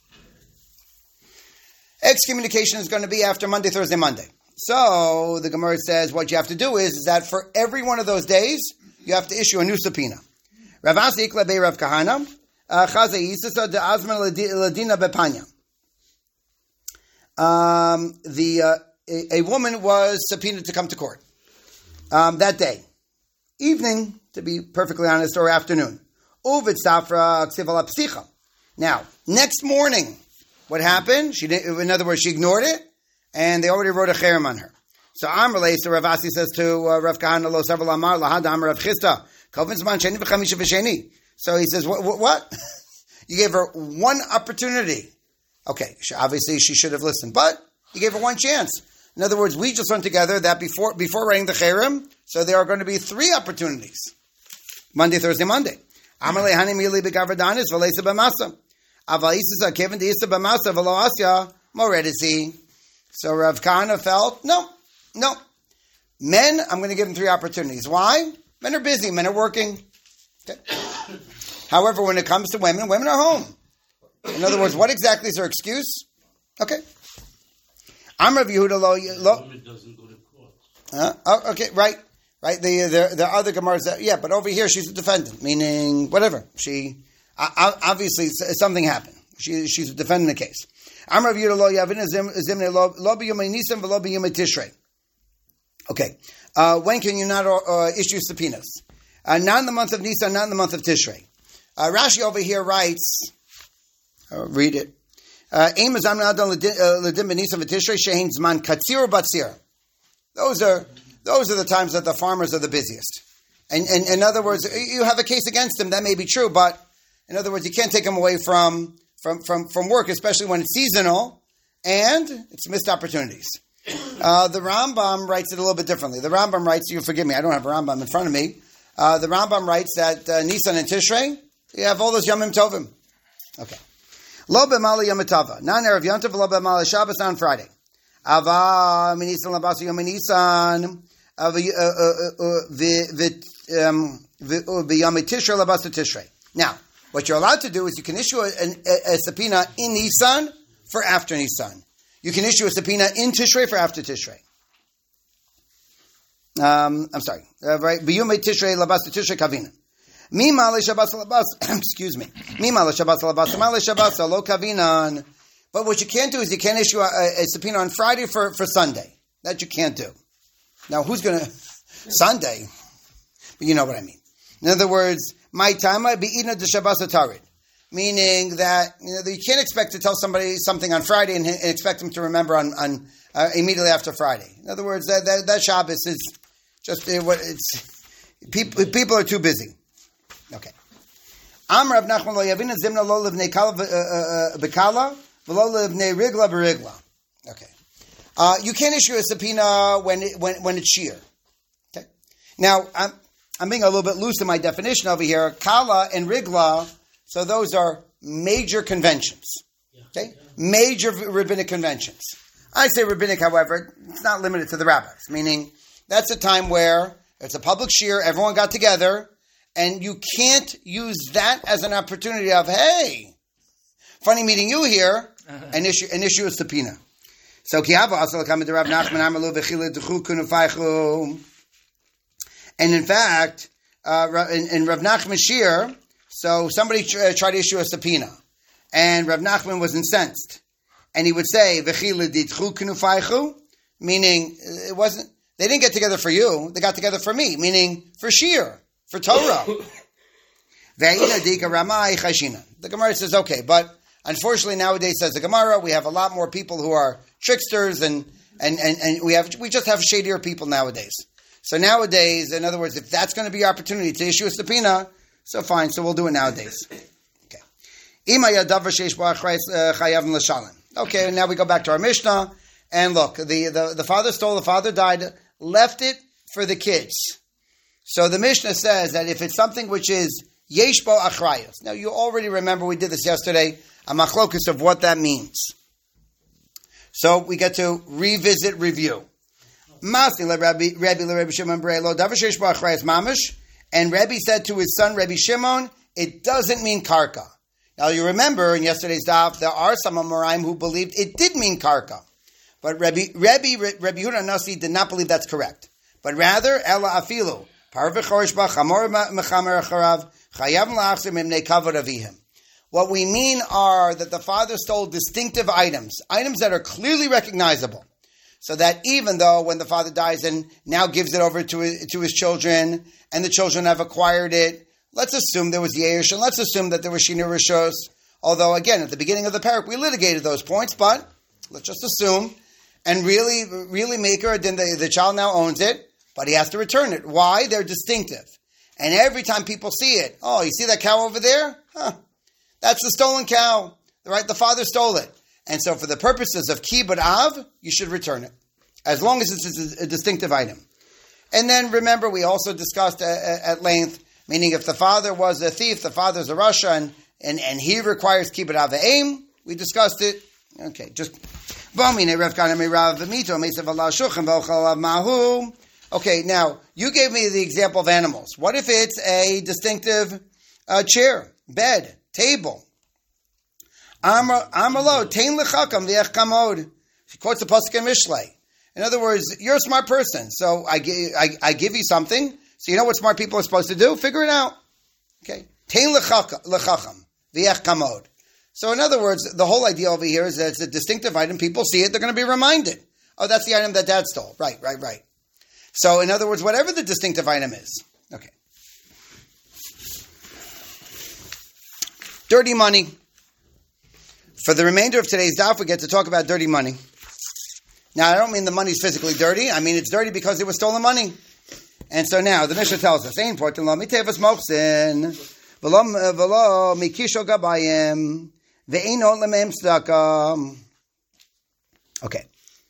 Excommunication is going to be after Monday, Thursday, Monday. So the Gemara says what you have to do is, is that for every one of those days you have to issue a new subpoena. Rav Asi ikla be Rav Kahana, chaze yisasa de azman ladina bepanya. Um, the uh, a, a woman was subpoenaed to come to court um, that day, evening, to be perfectly honest, or afternoon. Uvid safra ksivala psicha. Now, next morning, what happened? She did, in other words, she ignored it, and they already wrote a cherem on her. So Amrle, so Rav Asi says to uh, Rav Kahana lo sevel amar lahad amar Rav Chisda. So he says, what? what, what? You gave her one opportunity. Okay, obviously she should have listened, but you gave her one chance. In other words, we just went together that before before writing the cherem, so there are going to be three opportunities. Monday, Thursday, Monday. So Rav Kahana felt, no, no. Men, I'm going to give them three opportunities. Why? Men are busy. Men are working. Okay. However, when it comes to women, women are home. In other words, what exactly is her excuse? Okay. I'm Rav Yehuda lo. lo woman doesn't go to court. Uh, oh, okay, right, right. The there there are other gemaras that yeah, but over here she's a defendant, meaning whatever she Uh, obviously, something happened. She, she's defending the case. Amar Rav Yehuda lo yavin zimne lo b'yomei Nisan v'lo b'yomei Tishrei. Okay. Uh, when can you not uh, issue subpoenas? Uh, not in the month of Nisan, not in the month of Tishrei. Uh, Rashi over here writes, uh, read it. Aim is amnadon ledim b'Nisan v'Tishrei shehin zman katzir or batzir. Those are those are the times that the farmers are the busiest. And, and in other words, you have a case against them. That may be true, but in other words, you can't take them away from from from, from work, especially when it's seasonal and it's missed opportunities. Uh, the Rambam writes it a little bit differently. The Rambam writes, you forgive me, I don't have a Rambam in front of me. Uh, the Rambam writes that uh, Nisan and Tishrei, you have all those Yomim Tovim. Okay. Lo b'mala Yom Tova. Nan Erev Yom Tov, lo b'mala Shabbos on Friday. Ava minisan labasu Yom Nisan, v'Yom Tishrei labasu Tishrei. Now, what you're allowed to do is you can issue a, a, a subpoena in Nisan for after Nisan. You can issue a subpoena in Tishrei for after Tishrei. Um, I'm sorry. Uh, right. B'yomei Tishrei labas Tishrei kavina. Mima le Shabbos labas. Excuse me. Mima le Shabbos labas. Mima le Shabbos lo kavinan. But what you can't do is you can't issue a, a subpoena on Friday for, for Sunday. That you can't do. Now, who's going to... Sunday. But you know what I mean. In other words, my time might be ina de Shabbos atarid. Meaning that you know you can't expect to tell somebody something on Friday and, and expect them to remember on, on uh, immediately after Friday. In other words, that that, that Shabbos is just uh, what it's. People people are too busy. Okay. Amar Rav Nachman lo yavina zimna lo livnei kala bekala v'lo livnei rigla berigla. Okay. Uh, you can't issue a subpoena when it, when when it's shear. Okay. Now I'm I'm being a little bit loose in my definition over here. Kala and rigla. So those are major conventions, okay? Major rabbinic conventions. I say rabbinic, however, it's not limited to the rabbis, meaning that's a time where it's a public shiur, everyone got together, and you can't use that as an opportunity of, hey, funny meeting you here, and issue, and issue a subpoena. So, and in fact, uh, in, in Rav Nachman's shiur, so somebody uh, tried to issue a subpoena, and Rav Nachman was incensed, and he would say, meaning it wasn't. They didn't get together for you; they got together for me, meaning for shiur, for Torah. The Gemara says, okay, but unfortunately nowadays, says the Gemara, we have a lot more people who are tricksters, and and and, and we have we just have shadier people nowadays. So nowadays, in other words, if that's going to be your opportunity to issue a subpoena. So fine, so we'll do it nowadays. Okay. Okay, now we go back to our Mishnah, and look, the, the, the father stole, the father died, left it for the kids. So the Mishnah says that if it's something which is yesh bo achrayos. Now you already remember we did this yesterday, a machlokus of what that means. So we get to revisit, review. Masni le Rabbi Rabbi Shimon Brelo davar sheish bo achrayos mamish. And Rebbe said to his son, Rebbe Shimon, it doesn't mean karka. Now you remember in yesterday's daf, there are some Amoraim who believed it did mean karka. But Rebbe, Rebbe, Rebbe Yehuda Nasi did not believe that's correct. But rather, Ela afilu, parve chorishba, chamor mechamer acharav, chayav la'achzir mimnei kavod avihim. What we mean are that the father stole distinctive items, items that are clearly recognizable. So that even though when the father dies and now gives it over to his, to his children, and the children have acquired it, let's assume there was Yerush, and let's assume that there was Shina Rishos. Although, again, at the beginning of the parak, we litigated those points, but let's just assume, and really, really make her, then the, the child now owns it, but he has to return it. Why? They're distinctive. And every time people see it, oh, you see that cow over there? Huh, that's the stolen cow. Right? The father stole it. And so for the purposes of kibbud av, you should return it, as long as it's a distinctive item. And then remember, we also discussed at length, meaning if the father was a thief, the father's a rasha, and, and, and he requires kibbud av aim, we discussed it. Okay, just... Okay, now, you gave me the example of animals. What if it's a distinctive uh, chair, bed, table? Amalo, tein lechakam v'ech kamod. She quotes the pasuk in Mishlei. In other words, you're a smart person, so I, I, I give you something, so you know what smart people are supposed to do? Figure it out. Okay? Tein lechakam. V'ech kamod. So in other words, the whole idea over here is that it's a distinctive item. People see it, they're going to be reminded. Oh, that's the item that Dad stole. Right, right, right. So in other words, whatever the distinctive item is. Okay. Dirty money. For the remainder of today's daf, we get to talk about dirty money. Now, I don't mean the money's physically dirty. I mean it's dirty because it was stolen money. And so now, the Mishnah tells us, Ein portin lo mitevas mochsin, v'lo mikisho gabayim, ve'eino lemem tzedakah. Okay.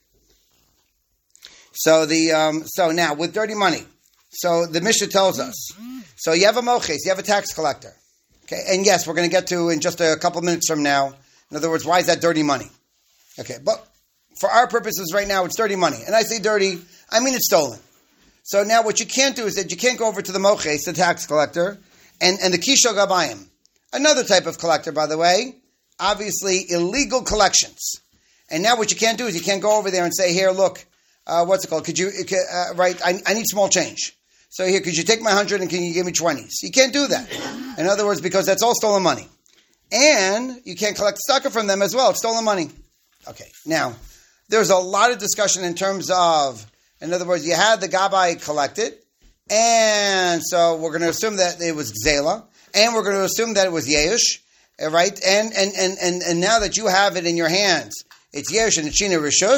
So the um, so now, with dirty money, so the Mishnah tells us, so you have a moches, you have a tax collector. Okay, and yes, we're going to get to in just a couple minutes from now. In other words, why is that dirty money? Okay, but for our purposes right now, it's dirty money. And I say dirty, I mean it's stolen. So now what you can't do is that you can't go over to the moches, the tax collector, and, and the kisho gabayim, another type of collector, by the way, obviously illegal collections. And now what you can't do is you can't go over there and say, here, look, uh, what's it called? Could you, uh, right, I, I need small change. So here, could you take my hundred and can you give me twenties? You can't do that. In other words, because that's all stolen money. And you can't collect tzedakah from them as well. It's stolen money. Okay, now, there's a lot of discussion in terms of, in other words, you had the Gabbai collected, and so we're going to assume that it was Gzela, and we're going to assume that it was Yeush, right? And and and and, and now that you have it in your hands, it's Yeush and it's Shina Rishus.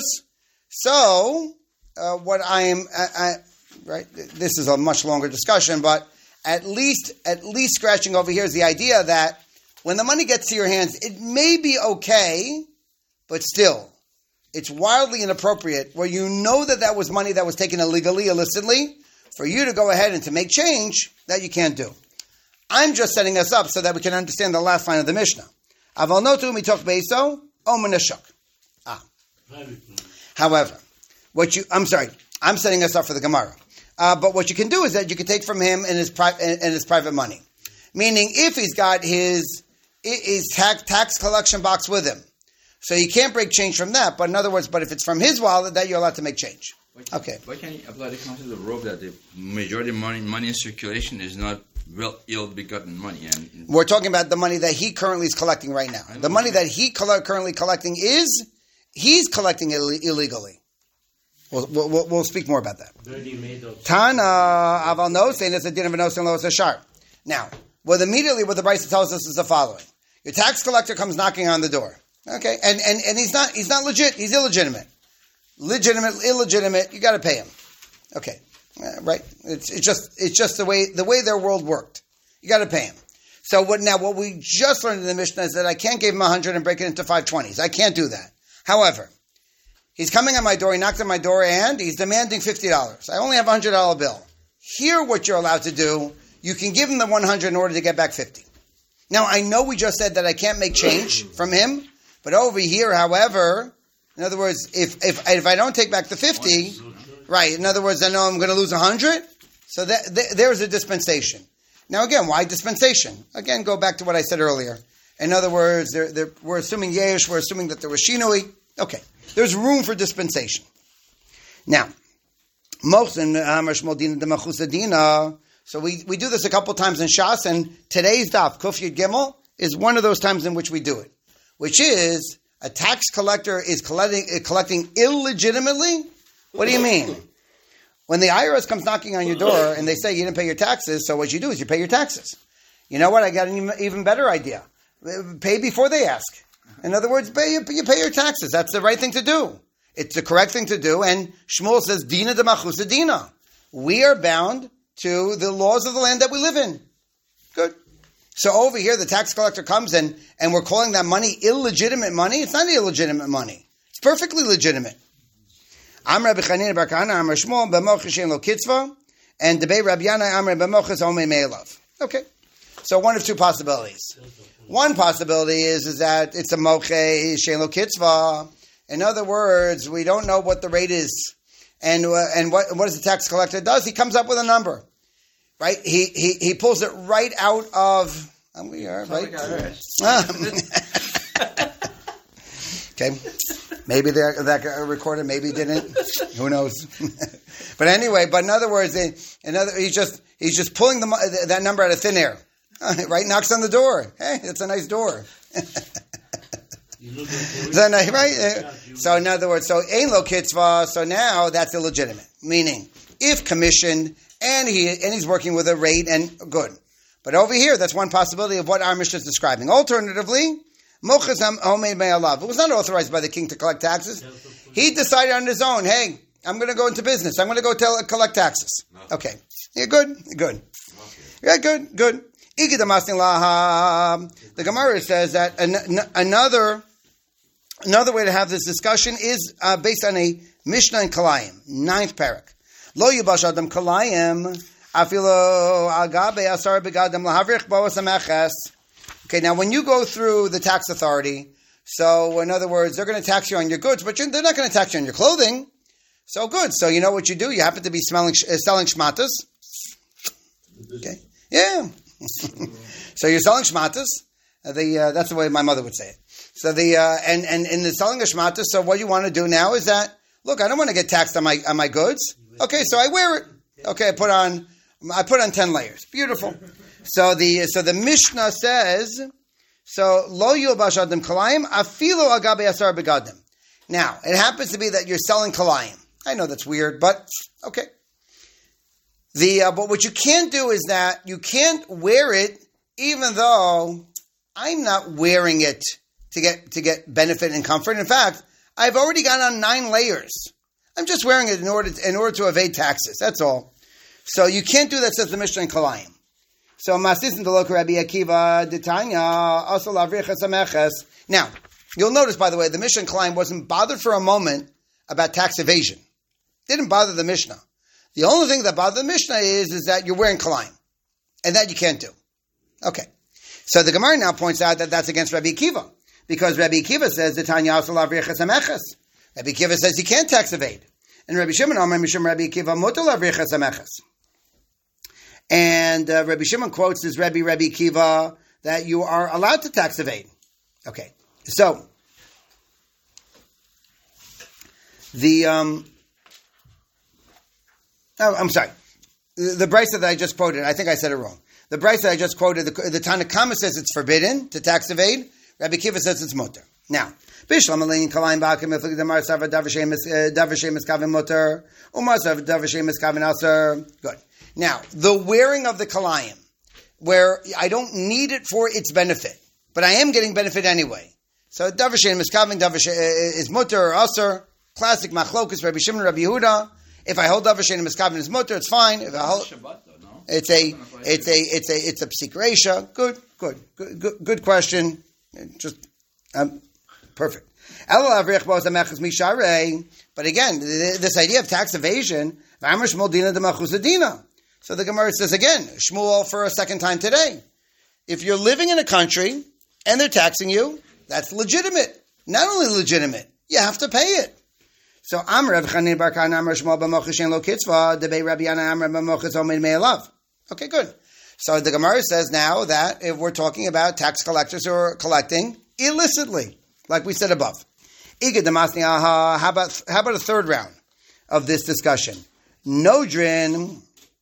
So, uh, what I am, I, I, right? This is a much longer discussion, but at least, at least scratching over here is the idea that when the money gets to your hands, it may be okay, but still, it's wildly inappropriate where you know that that was money that was taken illegally, illicitly, for you to go ahead and to make change that you can't do. I'm just setting us up so that we can understand the last line of the Mishnah. Aval notu mitoch beiso o menashuk. Ah. However, what you, I'm sorry, I'm setting us up for the Gemara. Uh, but what you can do is that you can take from him and his, pri- and his private money. Meaning, if he's got his, his tax, tax collection box with him, so you can't break change from that. But in other words, but if it's from his wallet, that you're allowed to make change. Why can, okay. Why can't you apply the concept of Rov that the majority of money, money in circulation is not well ill-begotten money? And we're talking about the money that he currently is collecting right now. The money that he coll- currently collecting is, he's collecting Ill- illegally. We'll, we'll, we'll speak more about that. Tana aval no saying it's a din of a no saying lo shar. Now, well, immediately what the Brisa tells us is the following: your tax collector comes knocking on the door. Okay, and, and, and he's not he's not legit. He's illegitimate, legitimate, illegitimate. You got to pay him. Okay, uh, right? It's it's just it's just the way the way their world worked. You got to pay him. So what now? What we just learned in the Mishnah is that I can't give him a hundred and break it into five twenties. I can't do that. However, he's coming on my door. He knocked on my door and he's demanding fifty dollars. I only have a hundred dollar bill. Here, what you're allowed to do, you can give him the one hundred in order to get back fifty. Now I know we just said that I can't make change from him. But over here, however, in other words, if if if I don't take back the fifty, right? In other words, I know I'm going to lose a hundred. So that, th- there's a dispensation. Now again, why dispensation? Again, go back to what I said earlier. In other words, they're, they're, we're assuming yesh, we're assuming that there was shinui. Okay, there's room for dispensation. Now, mochsin amash modina demachusadina. So we we do this a couple times in Shas, and today's daf Kuf Yud Gimel is one of those times in which we do it. Which is, a tax collector is collecting, uh, collecting illegitimately? What do you mean? When the I R S comes knocking on your door and they say you didn't pay your taxes, so what you do is you pay your taxes. You know what? I got an even better idea. Pay before they ask. In other words, pay, you pay your taxes. That's the right thing to do. It's the correct thing to do. And Shmuel says, Dina de Machusa Dina. We are bound to the laws of the land that we live in. Good. So over here, the tax collector comes in, and we're calling that money illegitimate money. It's not illegitimate money. It's perfectly legitimate. Amr b'chanina bar Kahana, Amr Shmuel b'mochis shein lo kitzva, and debei Rabbi Yana Amr b'mochis omei me'elav. Okay, so one of two possibilities. One possibility is, is that it's a mochis shein lo kitzva. In other words, we don't know what the rate is, and uh, and what what does the tax collector does? He comes up with a number. Right, he he he pulls it right out of. Um, we are right. Okay, maybe that that got recorded, maybe didn't. Who knows? But anyway, but in other words, in other, he's just he's just pulling the that number out of thin air. Right, knocks on the door. Hey, it's a nice door. So, right? So in other words, so ein lo kitzva. So now that's illegitimate. Meaning, if commissioned and he and he's working with a rate and good, but over here that's one possibility of what our Mishnah is describing. Alternatively, mochas homemade me'alav. It was not authorized by the king to collect taxes. He decided on his own. Hey, I'm going to go into business. I'm going to go tell, collect taxes. Okay, yeah, good, good, yeah, good, good. The Gemara says that an, n- another. Another way to have this discussion is uh, based on a Mishnah in Kalayim, ninth parak. Lo yubash adam Kalayim afilo agabe asar begadam lahavrich boas ameches. Okay, now when you go through the tax authority, so in other words, they're going to tax you on your goods, but you're, they're not going to tax you on your clothing. So good. So you know what you do? You happen to be smelling, uh, selling shmatas. Okay, yeah. So you're selling shmatas. Uh, the uh, that's the way my mother would say it. So the uh, and and in the selling a shmata, so what you want to do now is that look, I don't want to get taxed on my on my goods. Okay, so I wear it. Okay, I put on I put on ten layers. Beautiful. So the so the Mishnah says so lo yulbash adam kalayim afilo agabe asar begadim. Now it happens to be that you're selling kalayim. I know that's weird, but okay. The uh, but what you can't do is that you can't wear it even though I'm not wearing it to get to get benefit and comfort. In fact, I've already got on nine layers. I'm just wearing it in order to, in order to evade taxes. That's all. So you can't do that, says the Mishnah in Kalayim. So Masisin Deloka Rabbi Akiva D'Tanya also Lavrichas Ameches. Now you'll notice, by the way, the Mishnah in Kalayim wasn't bothered for a moment about tax evasion. Didn't bother the Mishnah. The only thing that bothered the Mishnah is is that you're wearing Kalayim, and that you can't do. Okay. So the Gemara now points out that that's against Rabbi Akiva. Because Rabbi Akiva says the Tanya also lavrichas ameches. Rabbi Akiva says he can't tax evade, and Rabbi Shimon Amar Mishum Rabbi Akiva mutar lavrichas ameches. And uh, Rabbi Shimon quotes this Rabbi Rabbi Akiva that you are allowed to tax evade. Okay, so the um, oh, I'm sorry, the, the brisa that I just quoted. I think I said it wrong. The brisa that I just quoted, the, the Tanna Kama says it's forbidden to tax evade. Rabbi Akiva says it's mutter. Now, Bishlam Alein Kalayim Bakim if the Mar Sava Davashem Davashem is Kavin mutter, Umar Sava Davashem is Kavin Aser. Good. Now, the wearing of the Kalayim, where I don't need it for its benefit, but I am getting benefit anyway. So Davashem is Kavin Davashem is mutter or Aser. Classic Machlokus Rabbi Shimon Rabbi Yehuda. If I hold Davashem is Kavin is mutter, it's fine. If I hold It's a, it's a, it's a, it's a psik reisha. Good, good, good, good, good question. Just um, perfect. But again, this idea of tax evasion. So the Gemara says again, Shmuel for a second time today. If you're living in a country and they're taxing you, that's legitimate. Not only legitimate, you have to pay it. So Amr Reb Chanin Bar Kana Amr Shmuel b'mochis lo kitzva debei Rabbi Yana Amr b'mochis omed me'elav. Okay, good. So the Gemara says now that if we're talking about tax collectors who are collecting illicitly, like we said above. How about, how about a third round of this discussion? Nodrin.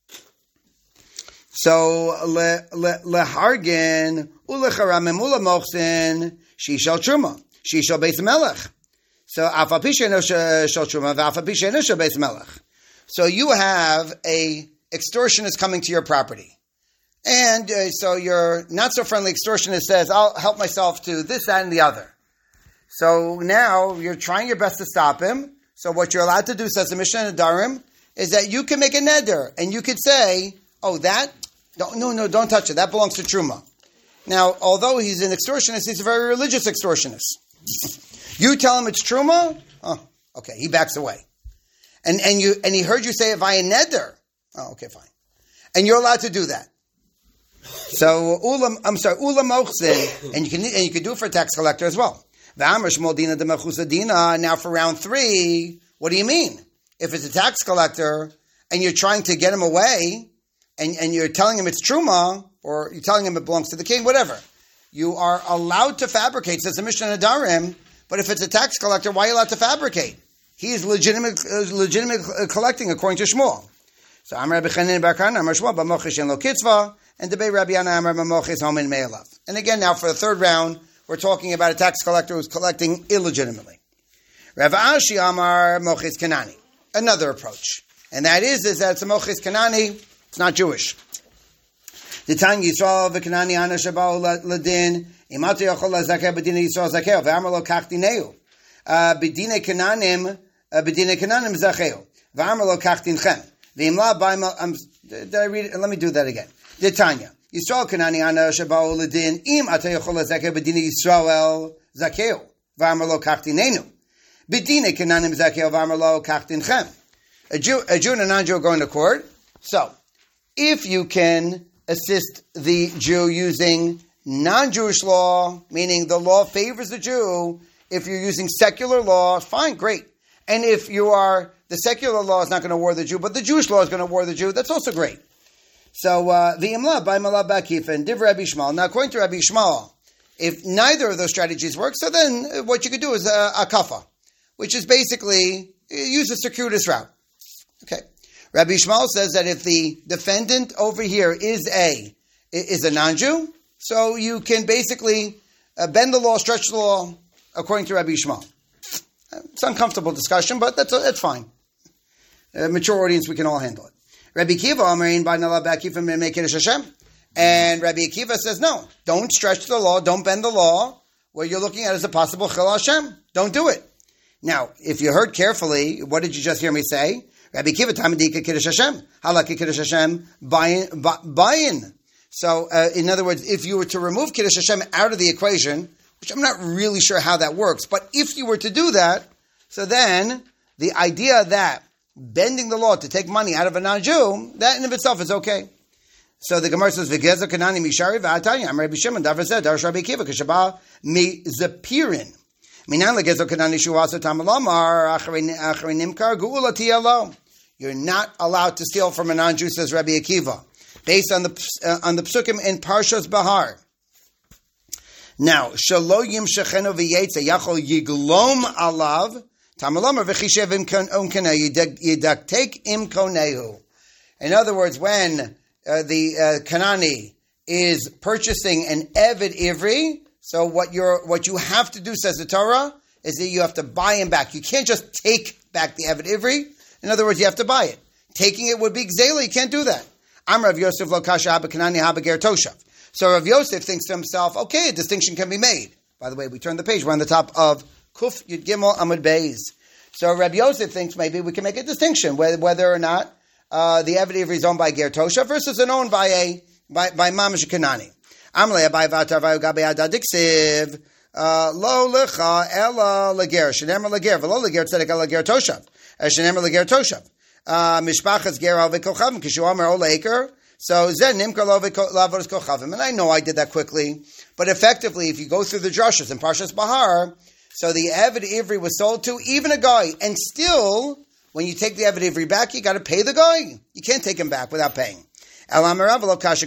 So, lehargin, ulecharamim, ulemochsin, shishal truma, shishal beis melech. So, afapisha no shal truma, afapisha no shal beis melech. So you have a extortionist coming to your property. And uh, so your not-so-friendly extortionist says, I'll help myself to this, that, and the other. So now you're trying your best to stop him. So what you're allowed to do, says the Mishnah in Adarim, is that you can make a neder. And you could say, oh, that? Don't, no, no, don't touch it. That belongs to Truma. Now, although he's an extortionist, he's a very religious extortionist. You tell him it's Truma? Oh, okay, he backs away. And and you and he heard you say it via neder. Oh, okay, fine. And you're allowed to do that. So ulam, I'm sorry, ulam mochsin, and you can and you can do it for a tax collector as well. Now for round three, what do you mean? If it's a tax collector and you're trying to get him away, and, and you're telling him it's truma, or you're telling him it belongs to the king, whatever, you are allowed to fabricate. Says the Mishnah in Adarim. But if it's a tax collector, why are you allowed to fabricate? He is legitimate, uh, legitimate uh, collecting according to Shmuel. So Amar Rabbi Chanin Bar Kana Amar Shmuel b'mochish en lo kitzva and debate Rabbi Yana Amar Mamoches Homin Me'alav. And again, now for the third round, we're talking about a tax collector who's collecting illegitimately. Rav Ashi Amar Moches Kanani. Another approach. And that is, is that it's a Moches Kanani, it's not Jewish. The Tanya Yisrael v'Kanani Ana Shabao Ladin Imatu Yochol LaZakeh B'Dina Yisrael Zakeh V'Amar Lo Kach Dineu B'Dina Kananim B'Dina Kananim Zakeh V'Amar Lo Kach Dinchem V'Imla B'Imla. Did I read it? Let me do that again. The Tanya Yisrael Kanani Ana Shabao Ladin Im Atu Yochol LaZakeh B'Dina Yisrael Zakeh V'Amar Lo Kach Dinenu B'Dina Kananim Zakeh V'Amar Lo Kach Dinchem. A Jew, a Jew and a non-Jew are going to court. So, if you can assist the Jew using non-Jewish law, meaning the law favors the Jew, if you're using secular law, fine, great. And if you are, the secular law is not going to war the Jew, but the Jewish law is going to war the Jew, that's also great. So, the Imla, by Malab Bakif, and Div Rabbi Shmuel. Now, according to Rabbi Shmuel, if neither of those strategies work, so then what you could do is a, a kafa, which is basically use a circuitous route. Okay. Rabbi Shmuel says that if the defendant over here is a is a non-Jew, so you can basically uh, bend the law, stretch the law, according to Rabbi Shmuel. It's an uncomfortable discussion, but that's, that's fine. A mature audience, we can all handle it. Rabbi Akiva, Amarin, by Nala Bakif, and make Kiddush Hashem. And Rabbi Akiva says, no, don't stretch the law, don't bend the law. What you're looking at is a possible Chil Hashem. Don't do it. Now, if you heard carefully, what did you just hear me say? Rabbi Akiva, Tamadika Kiddush Hashem. Halakha Kiddush Hashem, bayin. So, uh, in other words, if you were to remove Kiddush Hashem out of the equation, which I'm not really sure how that works, but if you were to do that, so then the idea that bending the law to take money out of a non-Jew, that in of itself is okay. So the Gemara says, "V'gezer kanani mishari v'atanya." I'm Rabbi Shimon. Davar said, "Darash Rabbi Akiva k'shaba mi zapirin." Minan legezer kanani shuasa tamalamar acharei nimkar geula tiyalo. You're not allowed to steal from a non-Jew, says Rabbi Akiva, based on the uh, on the psukim in Parshas Bahar. Now, shalo yim shecheno v'yetze yachol yiglom alav tamalamar v'chishev im konei yidaktek im konehu. In other words, when uh, the uh, Kanani is purchasing an Eved Ivri, so what you're what you have to do, says the Torah, is that you have to buy him back. You can't just take back the Eved Ivri. In other words, you have to buy it. Taking it would be gzela. You can't do that. I'm Rav Yosef lo kasha haba kanani haba ger toshav. So Rav Yosef thinks to himself, okay, a distinction can be made. By the way, we turn the page. We're on the top of Kuf Yud Gimel Amud Beis. So Rav Yosef thinks maybe we can make a distinction whether, whether or not uh, the Eved Ivri is owned by ger toshav versus an owned by a by by mamash kanani. Amle abai vatar vayu gabe adadiksiv lo lecha ela leger shenemer leger v'lo leger tzedek ela ger toshav. Shenemer leger toshav. Mishpachas ger al v'kochavim kishu amer ol acre. So zen nimkar lo v'lavos kochavim. And I know I did that quickly, but effectively, if you go through the drashas in Parshas Bahar, so the Eved Ivri was sold to even a guy, and still, when you take the Eved Ivri back, you got to pay the guy. You can't take him back without paying. So Rav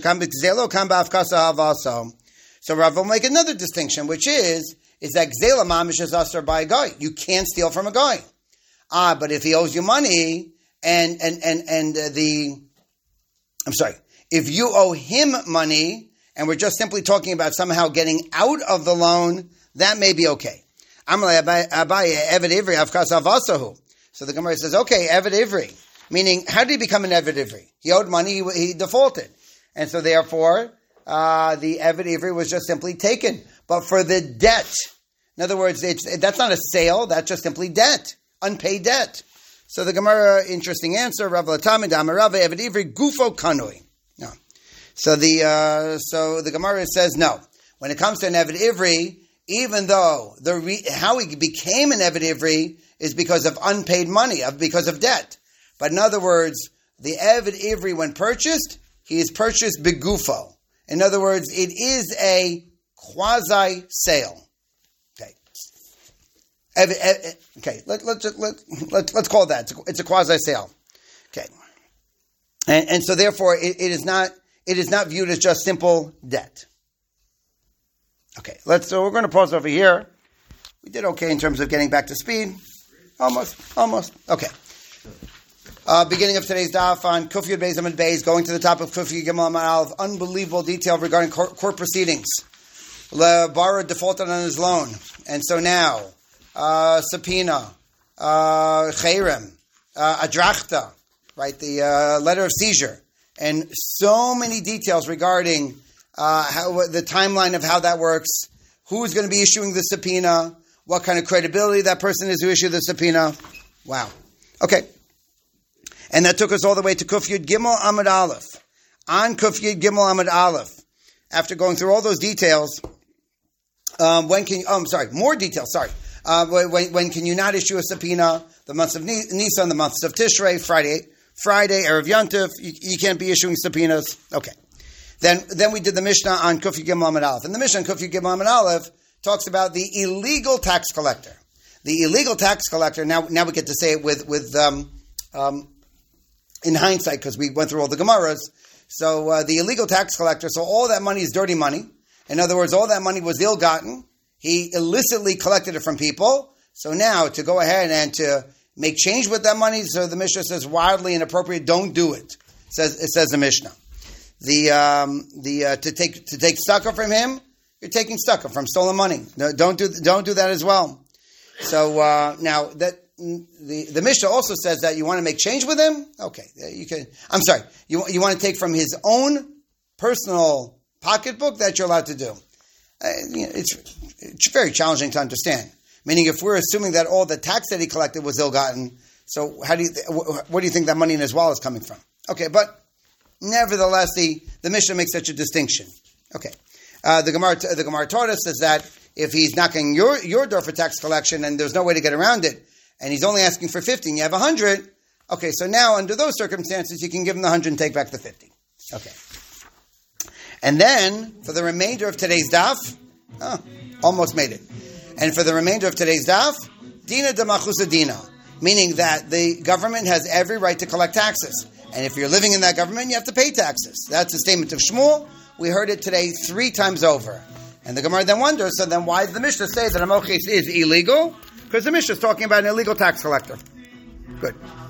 will make another distinction, which is is that gzela mamish is usher by a guy. You can't steal from a guy. Ah, but if he owes you money, and and and and uh, the, I'm sorry, if you owe him money, and we're just simply talking about somehow getting out of the loan, that may be okay. So the Gemara says, okay, Eved Ivri, meaning how did he become an Eved Ivri? He owed money, he, he defaulted, and so therefore uh, the Eved Ivri was just simply taken. But for the debt, in other words, it's, that's not a sale, that's just simply debt. Unpaid debt. So the Gemara, interesting answer. Rav Latamid Amarava Eved Ivri Gufo Kanui. No. So the uh, so the Gemara says no. When it comes to an Eved Ivri, even though the re- how he became an Eved Ivri is because of unpaid money, of because of debt. But in other words, the Eved Ivri, when purchased, he is purchased begufo. In other words, it is a quasi sale. Okay, let, let, let, let, let's call that. It's a quasi-sale. Okay. And, and so therefore, it, it is not it is not viewed as just simple debt. Okay, let's. So we're going to pause over here. We did okay in terms of getting back to speed. Almost, almost. Okay. Uh, beginning of today's daf on Kuf Yud Beis Amud Beis, going to the top of Kuf Yud Gimel Amud Aleph, unbelievable detail regarding court, court proceedings. Le borrower defaulted on his loan, and so now uh, subpoena, uh, cherem, uh, adrachta, right? The uh, letter of seizure, and so many details regarding uh, how the timeline of how that works, who's going to be issuing the subpoena, what kind of credibility that person is who issued the subpoena. Wow. Okay. And that took us all the way to Kuf Yud Gimel Amud Aleph. On Kuf Yud Gimel Amud Aleph, after going through all those details, um, when can you, oh, I'm sorry, more details, sorry. Uh, when, when can you not issue a subpoena? The months of Nisan, the months of Tishrei, Friday, Friday, Erev Yontif, you, you can't be issuing subpoenas. Okay. Then, then we did the Mishnah on Kuf Yud Gimel Amud Aleph. And the Mishnah on Kuf Yud Gimel Amud Aleph talks about the illegal tax collector. The illegal tax collector, now, now we get to say it with, with, um, um, in hindsight, because we went through all the Gemaras. So uh, the illegal tax collector, so all that money is dirty money. In other words, all that money was ill-gotten. He illicitly collected it from people. So now to go ahead and to make change with that money, so the Mishnah says wildly inappropriate, don't do it. It says, it says the Mishnah. The um, the uh, to take to take tzedakah from him, you're taking tzedakah from stolen money. No, don't do don't do that as well. So uh, now that. The, the Mishnah also says that you want to make change with him. Okay, you can. I'm sorry. You you want to take from his own personal pocketbook that you're allowed to do. Uh, you know, it's it's very challenging to understand. Meaning, if we're assuming that all the tax that he collected was ill-gotten, so how do you what do you think that money in his wallet is coming from? Okay, but nevertheless, the, the Mishnah makes such a distinction. Okay, uh, the Gemara the Gemara taught us is that if he's knocking your your door for tax collection and there's no way to get around it, and he's only asking for fifty, and you have one hundred, okay, so now under those circumstances, you can give him the one hundred and take back the fifty. Okay. And then, for the remainder of today's daf, oh, almost made it. And for the remainder of today's daf, dina de machusa dina, meaning that the government has every right to collect taxes. And if you're living in that government, you have to pay taxes. That's the statement of Shmuel. We heard it today three times over. And the Gemara then wonders, so then why does the Mishnah say that a mochis is illegal? Because the Mishnah is talking about an illegal tax collector. Good.